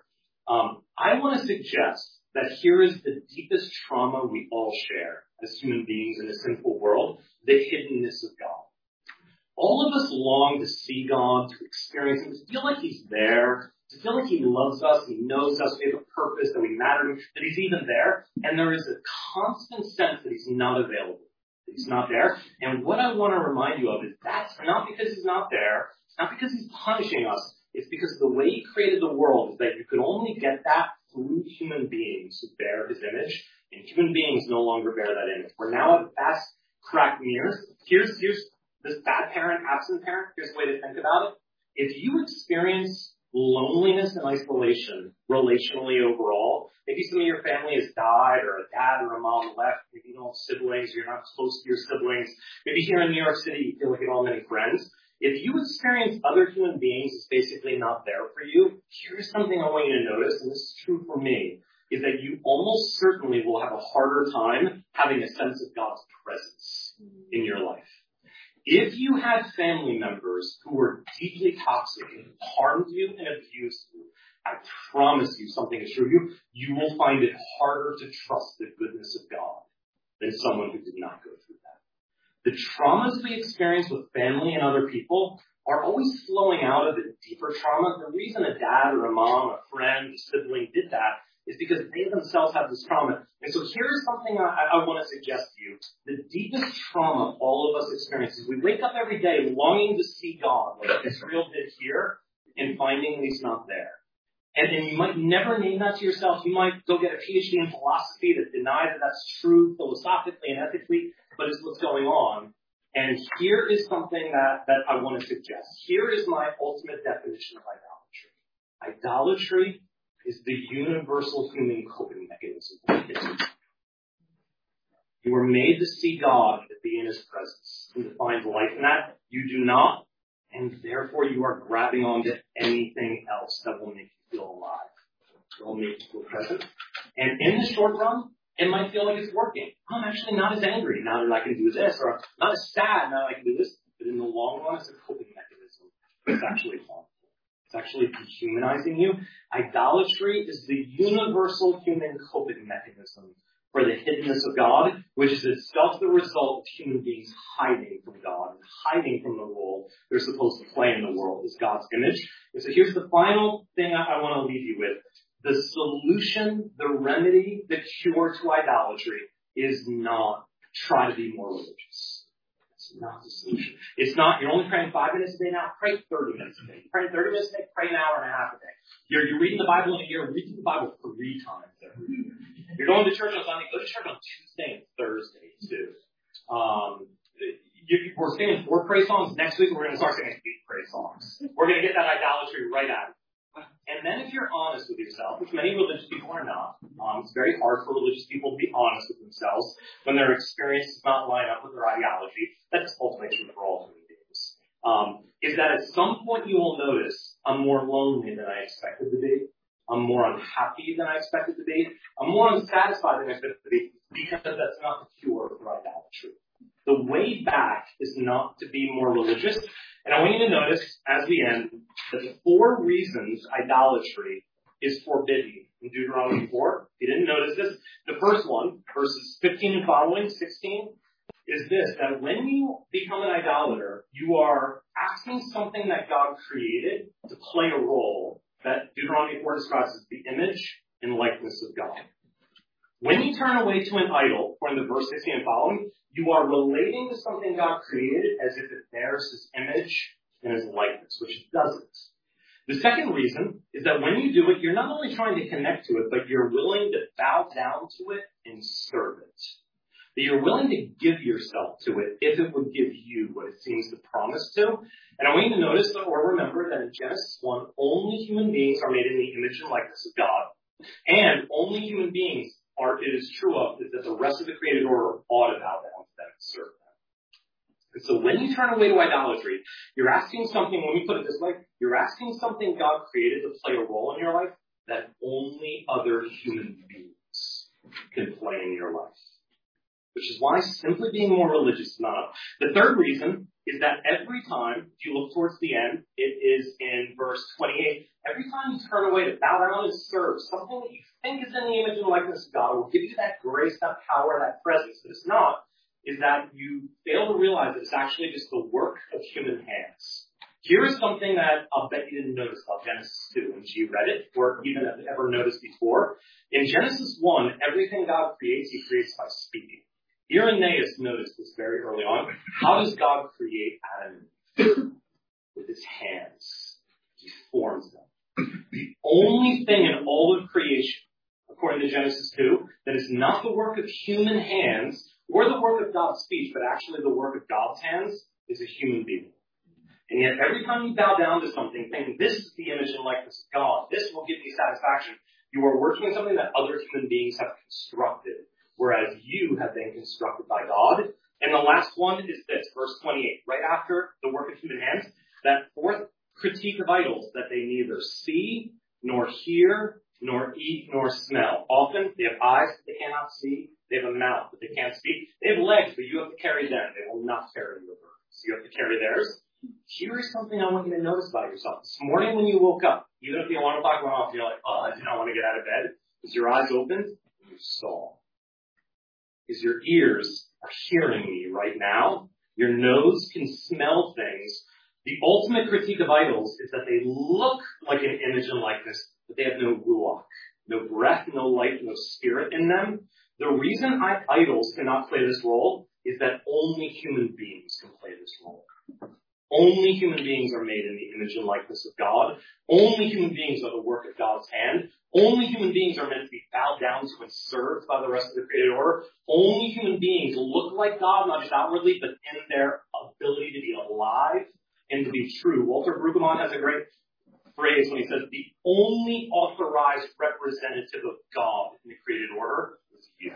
I want to suggest that here is the deepest trauma we all share as human beings in a sinful world, the hiddenness of God. All of us long to see God, to experience him, to feel like he's there, to feel like he loves us, he knows us, we have a purpose, that we matter to him, that he's even there. And there is a constant sense that he's not available. He's not there. And what I want to remind you of is that's not because he's not there. It's not because he's punishing us. It's because the way he created the world is that you can only get that through human beings who bear his image. And human beings no longer bear that image. We're now at vast cracked mirrors. Here's this bad parent, absent parent. Here's a way to think about it. If you experience loneliness and isolation relationally overall, maybe some of your family has died, or a dad or a mom left, maybe you don't have siblings, you're not close to your siblings, maybe here in New York City you feel like you don't have many friends. If you experience other human beings as basically not there for you, here's something I want you to notice, and this is true for me, is that you almost certainly will have a harder time having a sense of God's presence in your life. If you had family members who were deeply toxic and harmed you and abused you, I promise you something is true. You will find it harder to trust the goodness of God than someone who did not go through that. The traumas we experience with family and other people are always flowing out of a deeper trauma. The reason a dad or a mom, a friend, a sibling did that is because they themselves have this trauma. And so here's something I want to suggest to you. The deepest trauma all of us experience is we wake up every day longing to see God, like Israel did here, and finding He's not there. And then you might never name that to yourself. You might go get a PhD in philosophy that denies that that's true philosophically and ethically, but it's what's going on. And here is something that I want to suggest. Here is my ultimate definition of idolatry. Idolatry is the universal human coping mechanism. You were made to see God and to be in His presence and to find life in that. You do not, and therefore you are grabbing onto anything else that will make you feel alive. It will make you feel present. And in the short run, it might feel like it's working. I'm actually not as angry now that I can do this, or not as sad now that I can do this. But in the long run, it's a coping mechanism. It's actually harmful. It's actually dehumanizing you. Idolatry is the universal human coping mechanism for the hiddenness of God, which is itself the result of human beings hiding from God, and hiding from the role they're supposed to play in the world as God's image. And so here's the final thing I want to leave you with. The solution, the remedy, the cure to idolatry is not try to be more religious. It's not the solution. It's not, you're only praying 5 minutes a day now, pray 30 minutes a day. You're praying 30 minutes a day, pray an hour and a half a day. You're reading the Bible in a year, read the Bible 3 times every year. You're going to church on Sunday, go to church on Tuesday and Thursday too. We're singing 4 praise songs. Next week we're going to start singing 8 praise songs. We're going to get that idolatry right out of you. And then if you're honest with yourself, which many religious people are not, it's very hard for religious people to be honest with themselves when their experience does not line up with their ideology. That's ultimately true for all human beings. Is that at some point you will notice I'm more lonely than I expected to be. I'm more unhappy than I expected to be. I'm more unsatisfied than I expected to be, because that's not the cure for idolatry. The way back is not to be more religious. And I want you to notice, as we end, that the 4 reasons idolatry is forbidden in Deuteronomy 4. If you didn't notice this, the first one, verses 15 and following, 16, is this, that when you become an idolater, you are asking something that God created to play a role that Deuteronomy 4 describes as the image and likeness of God. When you turn away to an idol, according to verse 16 and following, you are relating to something God created as if it bears His image and His likeness, which it doesn't. The second reason is that when you do it, you're not only trying to connect to it, but you're willing to bow down to it and serve it. That you're willing to give yourself to it if it would give you what it seems to promise to. And I want you to notice or remember that in Genesis 1, only human beings are made in the image and likeness of God. And only human beings it is true of is that the rest of the created order ought to bow down to them and serve them. And so when you turn away to idolatry, you're asking something, let me put it this way, you're asking something God created to play a role in your life that only other human beings can play in your life. Which is why simply being more religious is not enough. The third reason is that every time, if you look towards the end, it is in verse 28, every time you turn away to bow down and serve something that you think is in the image and likeness of God, will give you that grace, that power, that presence, but it's not, is that you fail to realize that it's actually just the work of human hands. Here is something that I'll bet you didn't notice about Genesis 2 when you read it, or even have ever noticed before. In Genesis 1, everything God creates, He creates by speaking. Irenaeus noticed this very early on. How does God create Adam and Eve? With His hands. He forms them. The only thing in all of creation, according to Genesis 2, that is not the work of human hands or the work of God's speech, but actually the work of God's hands, is a human being. And yet every time you bow down to something, thinking this is the image and likeness of God, this will give me satisfaction, you are worshiping something that other human beings have constructed, whereas you have been constructed by God. And the last one is this, verse 28, right after the work of human hands, that fourth critique of idols, that they neither see, nor hear, nor eat, nor smell. Often they have eyes, but they cannot see. They have a mouth, but they can't speak. They have legs, but you have to carry them. They will not carry your burden. So you have to carry theirs. Here is something I want you to notice about yourself. This morning when you woke up, even if the alarm clock went off, you're like, oh, I do not want to get out of bed. Is your eyes opened? You saw. Is your ears are hearing me right now? Your nose can smell things. The ultimate critique of idols is that they look like an image and likeness, but they have no ruach, no breath, no life, no spirit in them. The reason idols cannot play this role is that only human beings can play this role. Only human beings are made in the image and likeness of God. Only human beings are the work of God's hand. Only human beings are meant to be bowed down to and served by the rest of the created order. Only human beings look like God, not just outwardly, but in their ability to be alive and to be true. Walter Brueggemann has a great phrase when he says, the only authorized representative of God in the created order is you.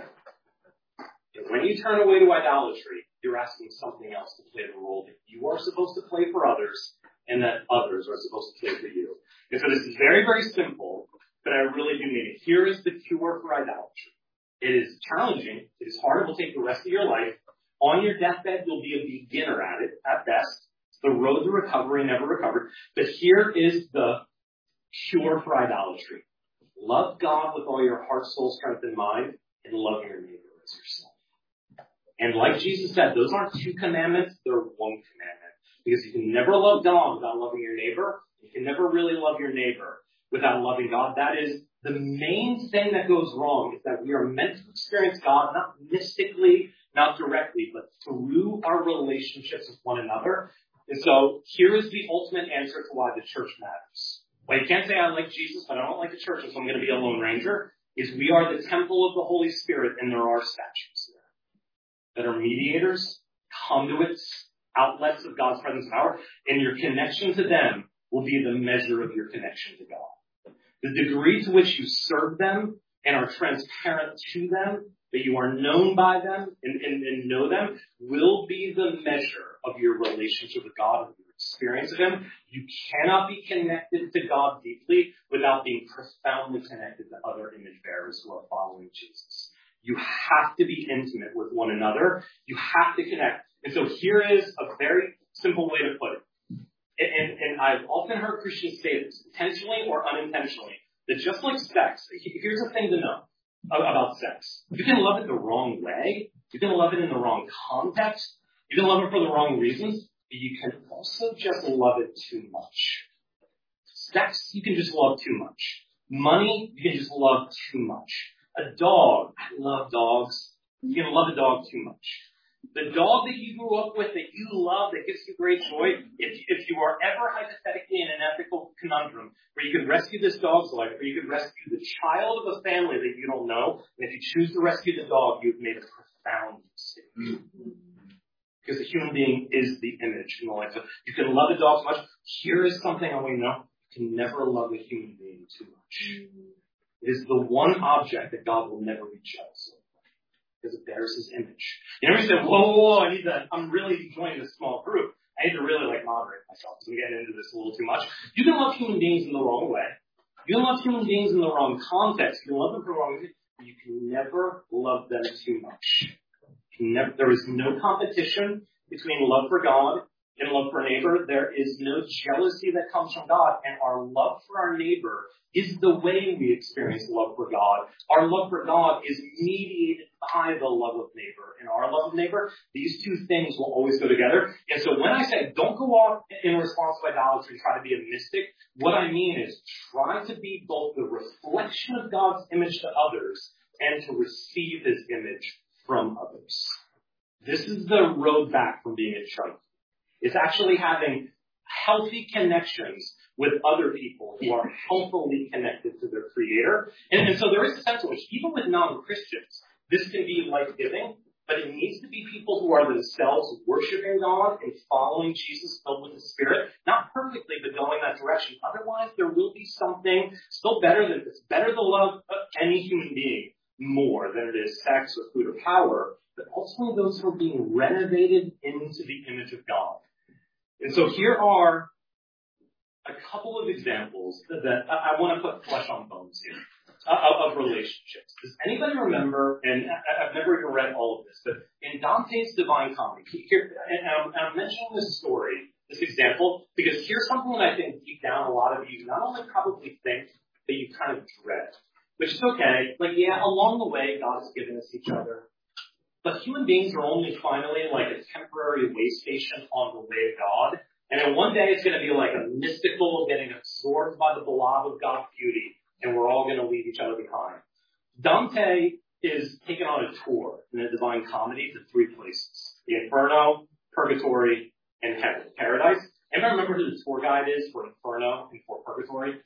And when you turn away to idolatry, you're asking something else to play the role that you are supposed to play for others and that others are supposed to play for you. And so this is very, very simple, but I really do mean it. Here is the cure for idolatry. It is challenging. It is hard. It will take the rest of your life. On your deathbed, you'll be a beginner at it, at best. It's the road to recovery, never recovered. But here is the cure for idolatry. Love God with all your heart, soul, strength, and mind, and love your neighbor as yourself. And like Jesus said, those aren't two commandments, they're one commandment. Because you can never love God without loving your neighbor. You can never really love your neighbor without loving God. That is the main thing that goes wrong, is that we are meant to experience God, not mystically, not directly, but through our relationships with one another. And so here is the ultimate answer to why the church matters. Well, you can't say I like Jesus, but I don't like the church, and so I'm going to be a Lone Ranger, is we are the temple of the Holy Spirit, and there are statues there that are mediators, conduits, outlets of God's presence and power, and your connection to them will be the measure of your connection to God. The degree to which you serve them and are transparent to them, that you are known by them and know them, will be the measure of your relationship with God and your experience of Him. You cannot be connected to God deeply without being profoundly connected to other image bearers who are following Jesus. You have to be intimate with one another. You have to connect. And so here is a very simple way to put it. And I've often heard Christians say this, intentionally or unintentionally, that just like sex, here's the thing to know about sex. You can love it the wrong way. You can love it in the wrong context. You can love it for the wrong reasons. But you can also just love it too much. Sex, you can just love too much. Money, you can just love too much. A dog, I love dogs. You can love a dog too much. The dog that you grew up with, that you love, that gives you great joy, if you are ever hypothetically in an ethical conundrum where you could rescue this dog's life, or you could rescue the child of a family that you don't know, and if you choose to rescue the dog, you've made a profound mistake. Because the human being is the image in the life. So you can love a dog so much. Here is something I want you to know. You can never love a human being too much. It is the one object that God will never be jealous of, because it bears His image. You know, you say, whoa, I'm really enjoying this small group. I need to really moderate myself. So I'm getting into this a little too much. You can love human beings in the wrong way. You can love human beings in the wrong context. You can love them for the wrong reason. You can never love them too much. There is no competition between love for God and love for neighbor. There is no jealousy that comes from God, and our love for our neighbor is the way we experience love for God. Our love for God is mediated by the love of neighbor. And our love of neighbor, these two things will always go together. And so when I say don't go off in response to idolatry and try to be a mystic, what I mean is try to be both the reflection of God's image to others and to receive His image from others. This is the road back from being a church. It's actually having healthy connections with other people who are healthily connected to their Creator. And so there is a sense in which, even with non-Christians, this can be life-giving. but it needs to be people who are themselves worshiping God and following Jesus, filled with the Spirit, not perfectly, but going that direction. Otherwise, there will be something still better than this. Better to love any human being more than it is sex or food or power, but ultimately those who are being renovated into the image of God. And so here are a couple of examples that I want to put flesh on bones here of relationships. Does anybody remember, and I've never even read all of this, but in Dante's Divine Comedy, here, and I'm mentioning this story, this example, because here's something that I think deep down a lot of you not only probably think, but you kind of dread, which is okay. Like, yeah, along the way, God has given us each other. But human beings are only finally like a temporary way station on the way of God. And then one day it's going to be like a mystical getting absorbed by the blob of God's beauty, and we're all going to leave each other behind. Dante is taken on a tour in the Divine Comedy to three places: the Inferno, Purgatory, and Heaven, Paradise. Anyone remember who the tour guide is for Inferno and for Purgatory?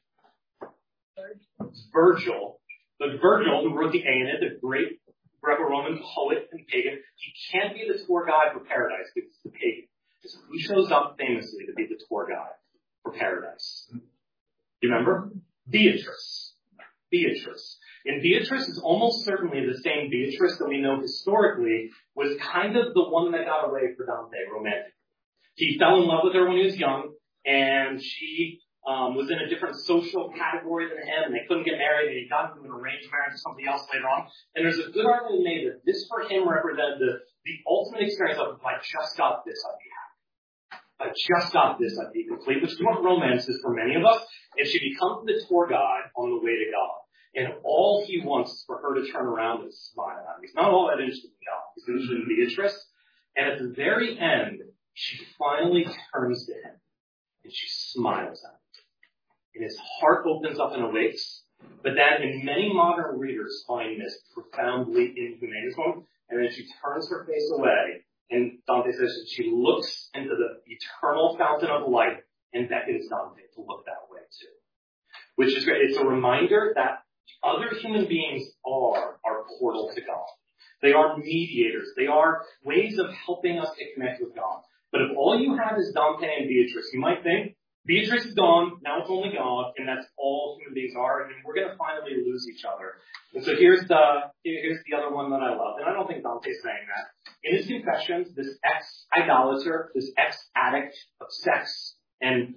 It's Virgil. But Virgil, who wrote the Aeneid, the great Greco-Roman poet and pagan, he can't be the tour guide for Paradise because it's the pagan. So who shows up famously to be the tour guide for Paradise? Do you remember? Beatrice. Beatrice. And Beatrice is almost certainly the same Beatrice that we know historically was kind of the one that got away for Dante romantically. He fell in love with her when he was young, and she was in a different social category than him, and they couldn't get married, and he got into an arranged marriage with somebody else later on. And there's a good argument made that this for him represented the ultimate experience of, if I just got this, I'd be happy. I just got this, I'd be complete, which is what romance is for many of us. And she becomes the tour guide on the way to God. And all he wants is for her to turn around and smile at him. He's not all that interested in God. He's interested in Beatrice. And at the very end, she finally turns to him and she smiles at him. And his heart opens up and awakes. But then, in many modern readers find this profoundly inhumane as well. And then she turns her face away. And Dante says that she looks into the eternal fountain of light and beckons Dante to look that way too. Which is great. It's a reminder that other human beings are our portal to God. They are mediators. They are ways of helping us to connect with God. But if all you have is Dante and Beatrice, you might think, Beatrice is gone, now it's only God, and that's all human beings are, and we're going to finally lose each other. And so here's the other one that I love, and I don't think Dante's saying that. In his Confessions, this ex-idolater, this ex-addict of sex and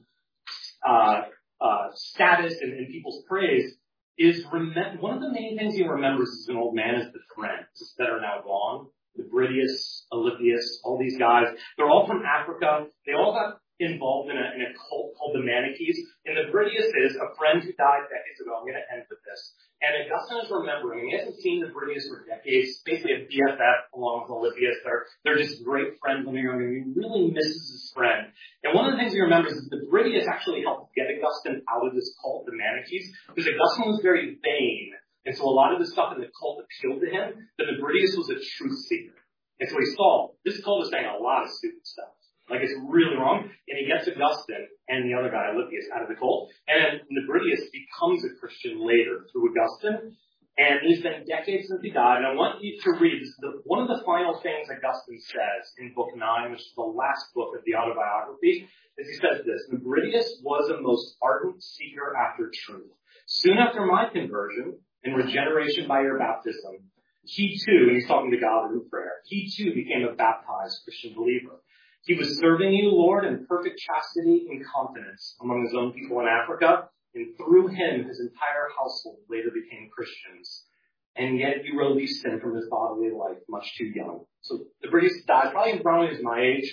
status and people's praise, is one of the main things he remembers as an old man is the friends that are now gone. The Bridius, Alypius, all these guys. They're all from Africa. They all got involved in a cult called the Manichees. And the Bridius is a friend who died decades ago. I'm going to end with this. And Augustine is remembering, he hasn't seen the Bridius for decades, basically a BFF along with Alypius. They're just great friends when they're young, and he really misses his friend. And one of the things he remembers is the Bridius actually helped get Augustine out of this cult, the Manichees, because Augustine was very vain. And so a lot of the stuff in the cult appealed to him, but the Bridius was a truth seeker. And so he saw, this cult is saying a lot of stupid stuff. Like, it's really wrong. And he gets Augustine and the other guy, Alypius, out of the cult. And Nebridius becomes a Christian later through Augustine. And it's been decades since he died. And I want you to read one of the final things Augustine says in Book 9, which is the last book of the autobiography, is he says this: Nebridius was a most ardent seeker after truth. Soon after my conversion and regeneration by your baptism, he too, and he's talking to God in prayer, he too became a baptized Christian believer. He was serving you, Lord, in perfect chastity and confidence among his own people in Africa, and through him his entire household later became Christians. And yet you released him from his bodily life much too young. So the British died, probably around his my age,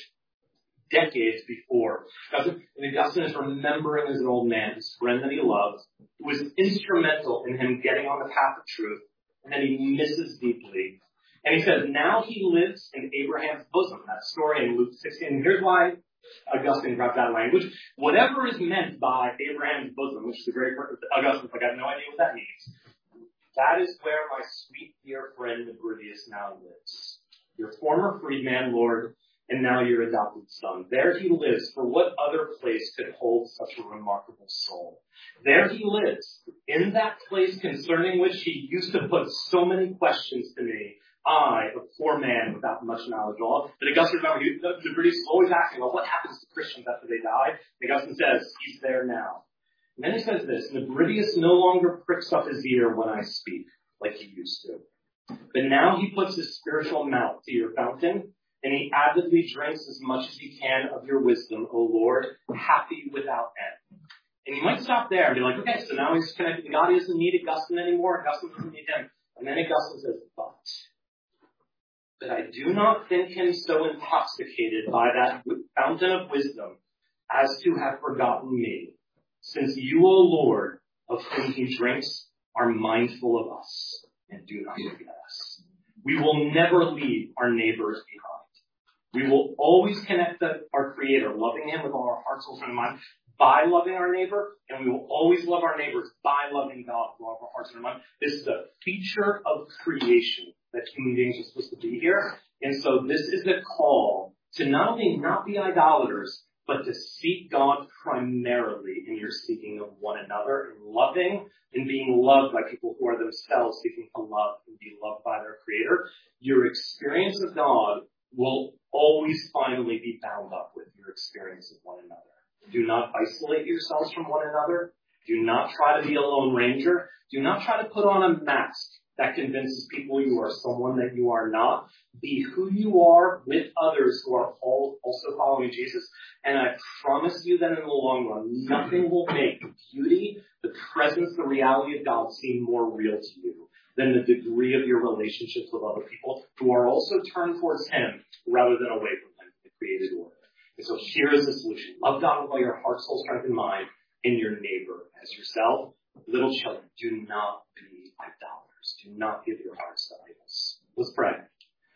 decades before. And Augustine is remembering as an old man his friend that he loved, who was instrumental in him getting on the path of truth, and that he misses deeply. And he says, now he lives in Abraham's bosom. That story in Luke 16. And here's why Augustine grabbed that language. Whatever is meant by Abraham's bosom, which is a very Augustine's like, I have no idea what that means. That is where my sweet dear friend Nebridius now lives. Your former freedman, Lord, and now your adopted son. There he lives, for what other place could hold such a remarkable soul? There he lives, in that place concerning which he used to put so many questions to me, I, a poor man without much knowledge at all. But Augustine, remember, the British is always asking, well, what happens to Christians after they die? And Augustine says, he's there now. And then he says this, Nebridius no longer pricks up his ear when I speak, like he used to. But now he puts his spiritual mouth to your fountain, and he avidly drinks as much as he can of your wisdom, O Lord, happy without end. And you might stop there and be like, okay, so now he's connected to God. He doesn't need Augustine anymore. Augustine doesn't need him. And then Augustine says, but I do not think him so intoxicated by that fountain of wisdom as to have forgotten me, since you, O Lord, of whom he drinks, are mindful of us and do not forget us. We will never leave our neighbors behind. We will always connect to our Creator, loving him with all our heart, soul, and mind, by loving our neighbor, and we will always love our neighbors by loving God with all of our hearts and our mind. This is a feature of creation that human beings are supposed to be here. And so this is the call to not only not be idolaters, but to seek God primarily in your seeking of one another, and loving and being loved by people who are themselves seeking to love and be loved by their Creator. Your experience of God will always finally be bound up with your experience of one another. Do not isolate yourselves from one another. Do not try to be a lone ranger. Do not try to put on a mask that convinces people you are someone that you are not. Be who you are with others who are all also following Jesus. And I promise you that in the long run, nothing will make the beauty, the presence, the reality of God seem more real to you than the degree of your relationships with other people who are also turned towards Him rather than away from Him, the created order. And so here is the solution. Love God with all your heart, soul, strength, and mind, and your neighbor as yourself. Little children, do not be idolaters. Do not give your hearts to idols. Let's pray.